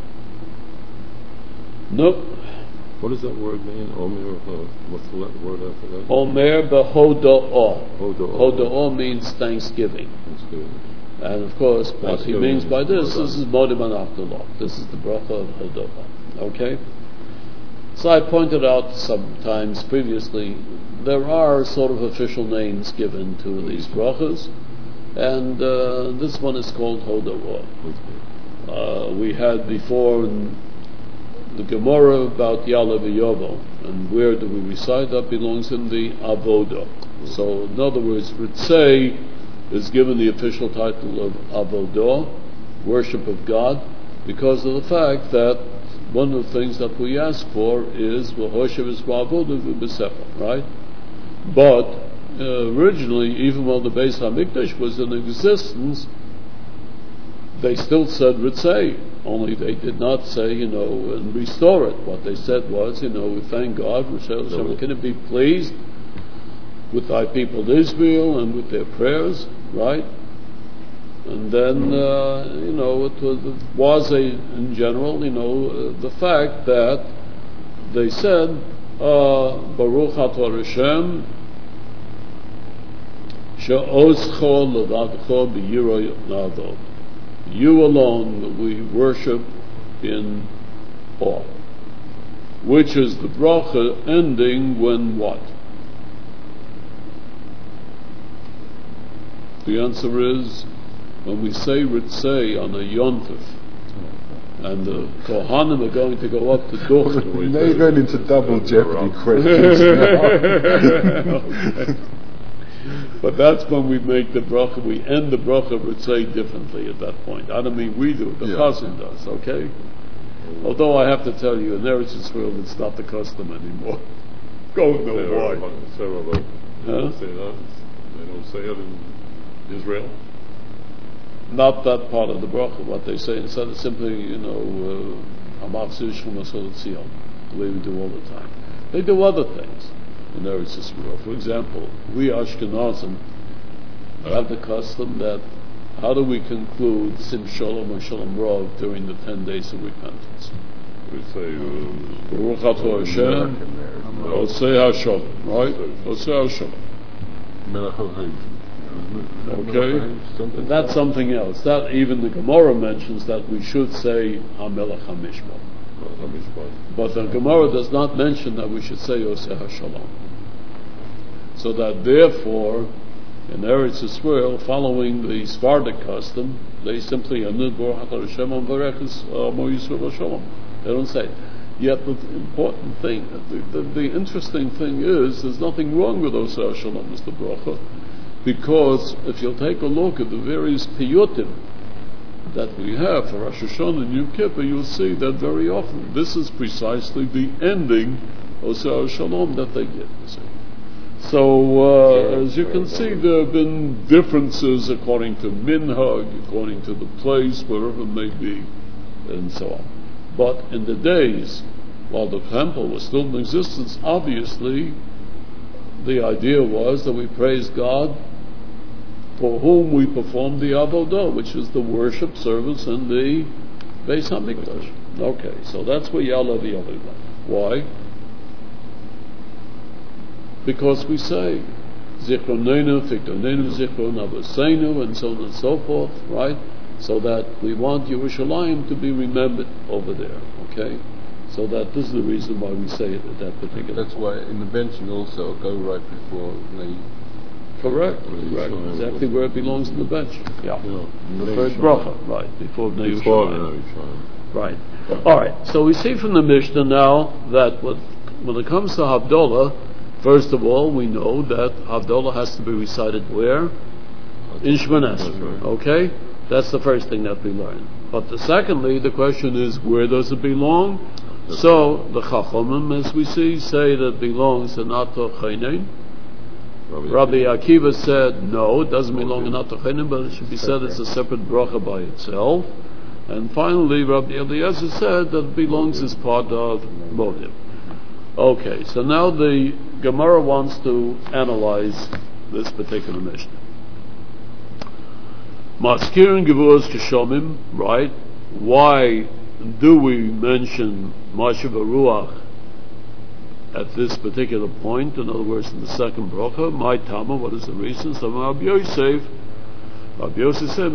Nope. What does that word mean? Omer, uh, what's the word after that? Omer behoda'ah. Hoda'ah. Hoda'ah means thanksgiving. Thanksgiving. And of course, what he means by this, this is Modim and Afterlach. This is the bracha of Hoda'ah. Okay? So I pointed out sometimes previously, there are sort of official names given to these brachas, and uh, this one is called Hoda'ah. Uh, we had before in the Gemara about Ya'aleh V'Yovel, and where do we recite? That belongs in the Avodah. So in other words, Ritzei is given the official title of Avodah, worship of God, because of the fact that one of the things that we ask for is V'Hoshev Yisrael Avodah V'Besefer, right? But uh, originally, even while the Beis HaMikdash was in existence, they still said Ritzei, only they did not say, you know, and restore it. What they said was, you know, we thank God, we say, can it be pleased with thy people Israel and with their prayers, right? And then, uh, you know, it was, it was a, in general, you know, uh, the fact that they said, uh, Baruch Atah Hashem, she'oscho levadcho b'yiro na'avod. You alone will we worship in awe. Which is the bracha ending when what? The answer is when we say Ritzei on a Yontif. and the Kohanim are going to go up to door. Now you're going into double jeopardy questions now. But that's when we make the bracha, we end the bracha, would say differently at that point. I don't mean we do, the Yeah. Chazan does, okay? Although I have to tell you, in Eretz Yisrael it's not the custom anymore. Go know why. Huh? Say that. They don't say it in Israel. Not that part of the bracha, what they say, instead of simply, you know, Hamach Zishum Asol Tzion, the way we do all the time. They do other things in Eretz Yisrael. For example, we Ashkenazim have the custom that how do we conclude Sim Shalom or Shalom Rov during the ten days of repentance? We say, uh, Baruch Atah Hashem, Osei HaShalom, right? Osei HaShalom. Melech HaHaim. Okay? That's something else. That even the Gemara mentions that we should say HaMelech HaMishpat. But the Gemara does not mention that we should say Osei HaShalom. So that therefore, in Eretz Yisrael, following the Sephardic custom, they simply ended Baruch Atah Hashem and Berechus Mo Yisrael HaShalom. They don't say it. Yet the important thing, the, the, the interesting thing is, there's nothing wrong with Osei HaShalom, Mister Bracha, because if you'll take a look at the various piyutim that we have for Rosh Hashanah and Yom Kippur, you'll see that very often this is precisely the ending Osei HaShalom that they give. You see. So, uh, as you can see, there have been differences according to minhag, according to the place, wherever it may be, and so on. But in the days while the temple was still in existence, obviously the idea was that we praise God for whom we perform the avodah, which is the worship service in the Beis Hamikdash. Okay, so that's where Ya'aleh V'Ya'aleh. Why? Because we say Zichronenu, Fikronenu, Zichron Avoseinu, and so on and so forth, right? So that we want Yerushalayim to be remembered over there, okay? So that this is the reason why we say it at that particular That's why in the benching also go right before the... Correct, correct. Exactly where it belongs in the bench. Yeah. yeah. The first bracha, right, before Bnei Yerushalayim. Right. All right, so we see from the Mishnah now that what, when it comes to Havdalah, first of all, we know that Havdalah has to be recited where? In Shemoneh Esrei, okay? That's the first thing that we learn. But the secondly, the question is, where does it belong? So, the Chachomim, as we see, say that it belongs in Ato Chaynein. Rabbi Akiva said, no, it doesn't belong in Ato Chaynein, but it should be said it's a separate bracha by itself. And finally, Rabbi Eliezer said that it belongs as part of Modim. Okay, so now the Gemara wants to analyze this particular Mishnah. Maskirin Gevuras Keshomim, right? Why do we mention Mashav Ruach at this particular point? In other words, in the second bracha, my Tama, what is the reason? So Rabbi Yosef, Rabbi Yosef said,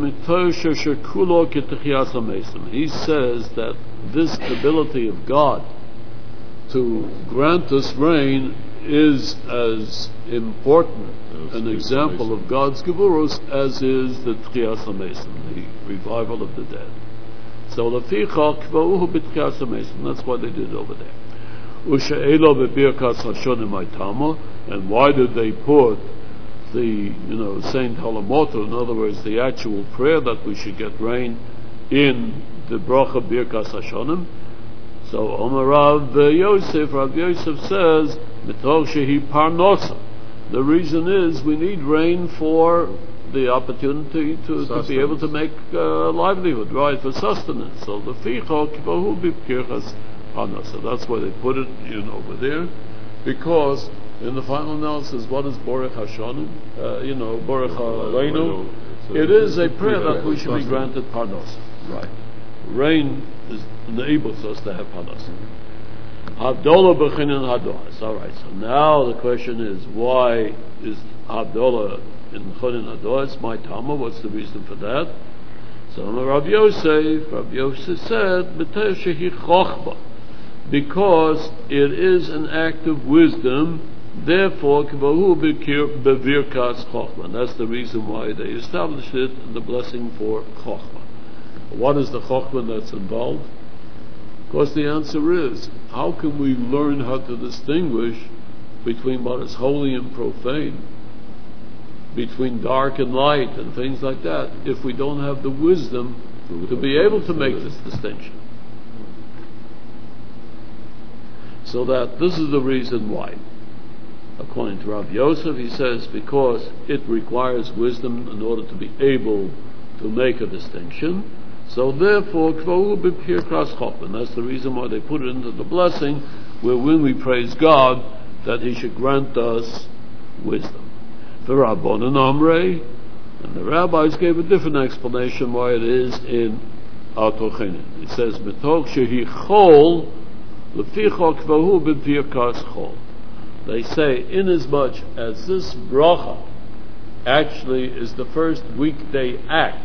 he says that this ability of God to grant us rain is as important an example of God's Gevuros as is the Tchias HaMesim, the revival of the dead. So Lefichach K'va'uhu b'Tchias HaMesim, that's why they did it over there. U'she'elo b'Birkas Hashonim Aitama, and why did they put the, you know, Saint Halamoto, in other words, the actual prayer that we should get rain in the Bracha Birkas Hashonim? So Omer Rav Yosef, Rav Yosef says, Mitoch shehi parnosa. The reason is we need rain for the opportunity to, to be able to make uh, livelihood, right, for sustenance. So the fichok kivahu b'pkirchas parnosa. That's why they put it in over there, because in the final analysis, what is Borech Hashonim? Uh, you know, Borech Aleinu. It is a prayer that we should be granted parnosa, right? Rain is, enables us to have parnosa. Havdalah b'chinin hadoas. All right. So now the question is, why is Havdalah in chinin hadoas? My Tama. What's the reason for that? So Rabbi Yosef, Rabbi Yosef said, "B'tei shehi chochba," because it is an act of wisdom. Therefore, k'vahu b'virkas chochma. That's the reason why they established it, the blessing for chochma. What is the chokhmah that's involved? Of course, the answer is, how can we learn how to distinguish between what is holy and profane, between dark and light and things like that, if we don't have the wisdom to be able to make this distinction? So that this is the reason why. According to Rav Yosef, he says, because it requires wisdom in order to be able to make a distinction. So therefore, and that's the reason why they put it into the blessing, where when we praise God, that He should grant us wisdom. The Rabbanan Amrei, and the rabbis gave a different explanation why it is in Atochenin. It says, "Mitok shehi chol, lefichok vahu b'pirkas chol." They say, inasmuch as this bracha actually is the first weekday act,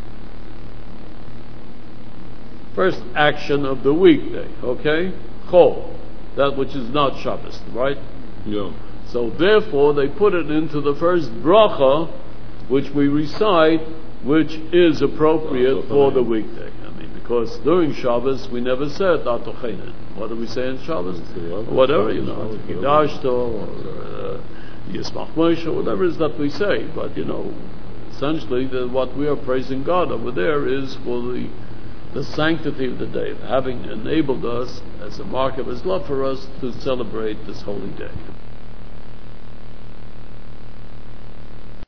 first action of the weekday, okay? Chol, that which is not Shabbos, right? Yeah. So therefore, they put it into the first bracha, which we recite, which is appropriate for the weekday. I mean, because during Shabbos we never said Atochenin. What do we say in Shabbos? Whatever, you know, Gidashto or Yismach Moshe, whatever it is that we say. But you know, essentially, the, what we are praising God over there is for the the sanctity of the day, having enabled us as a mark of His love for us to celebrate this holy day.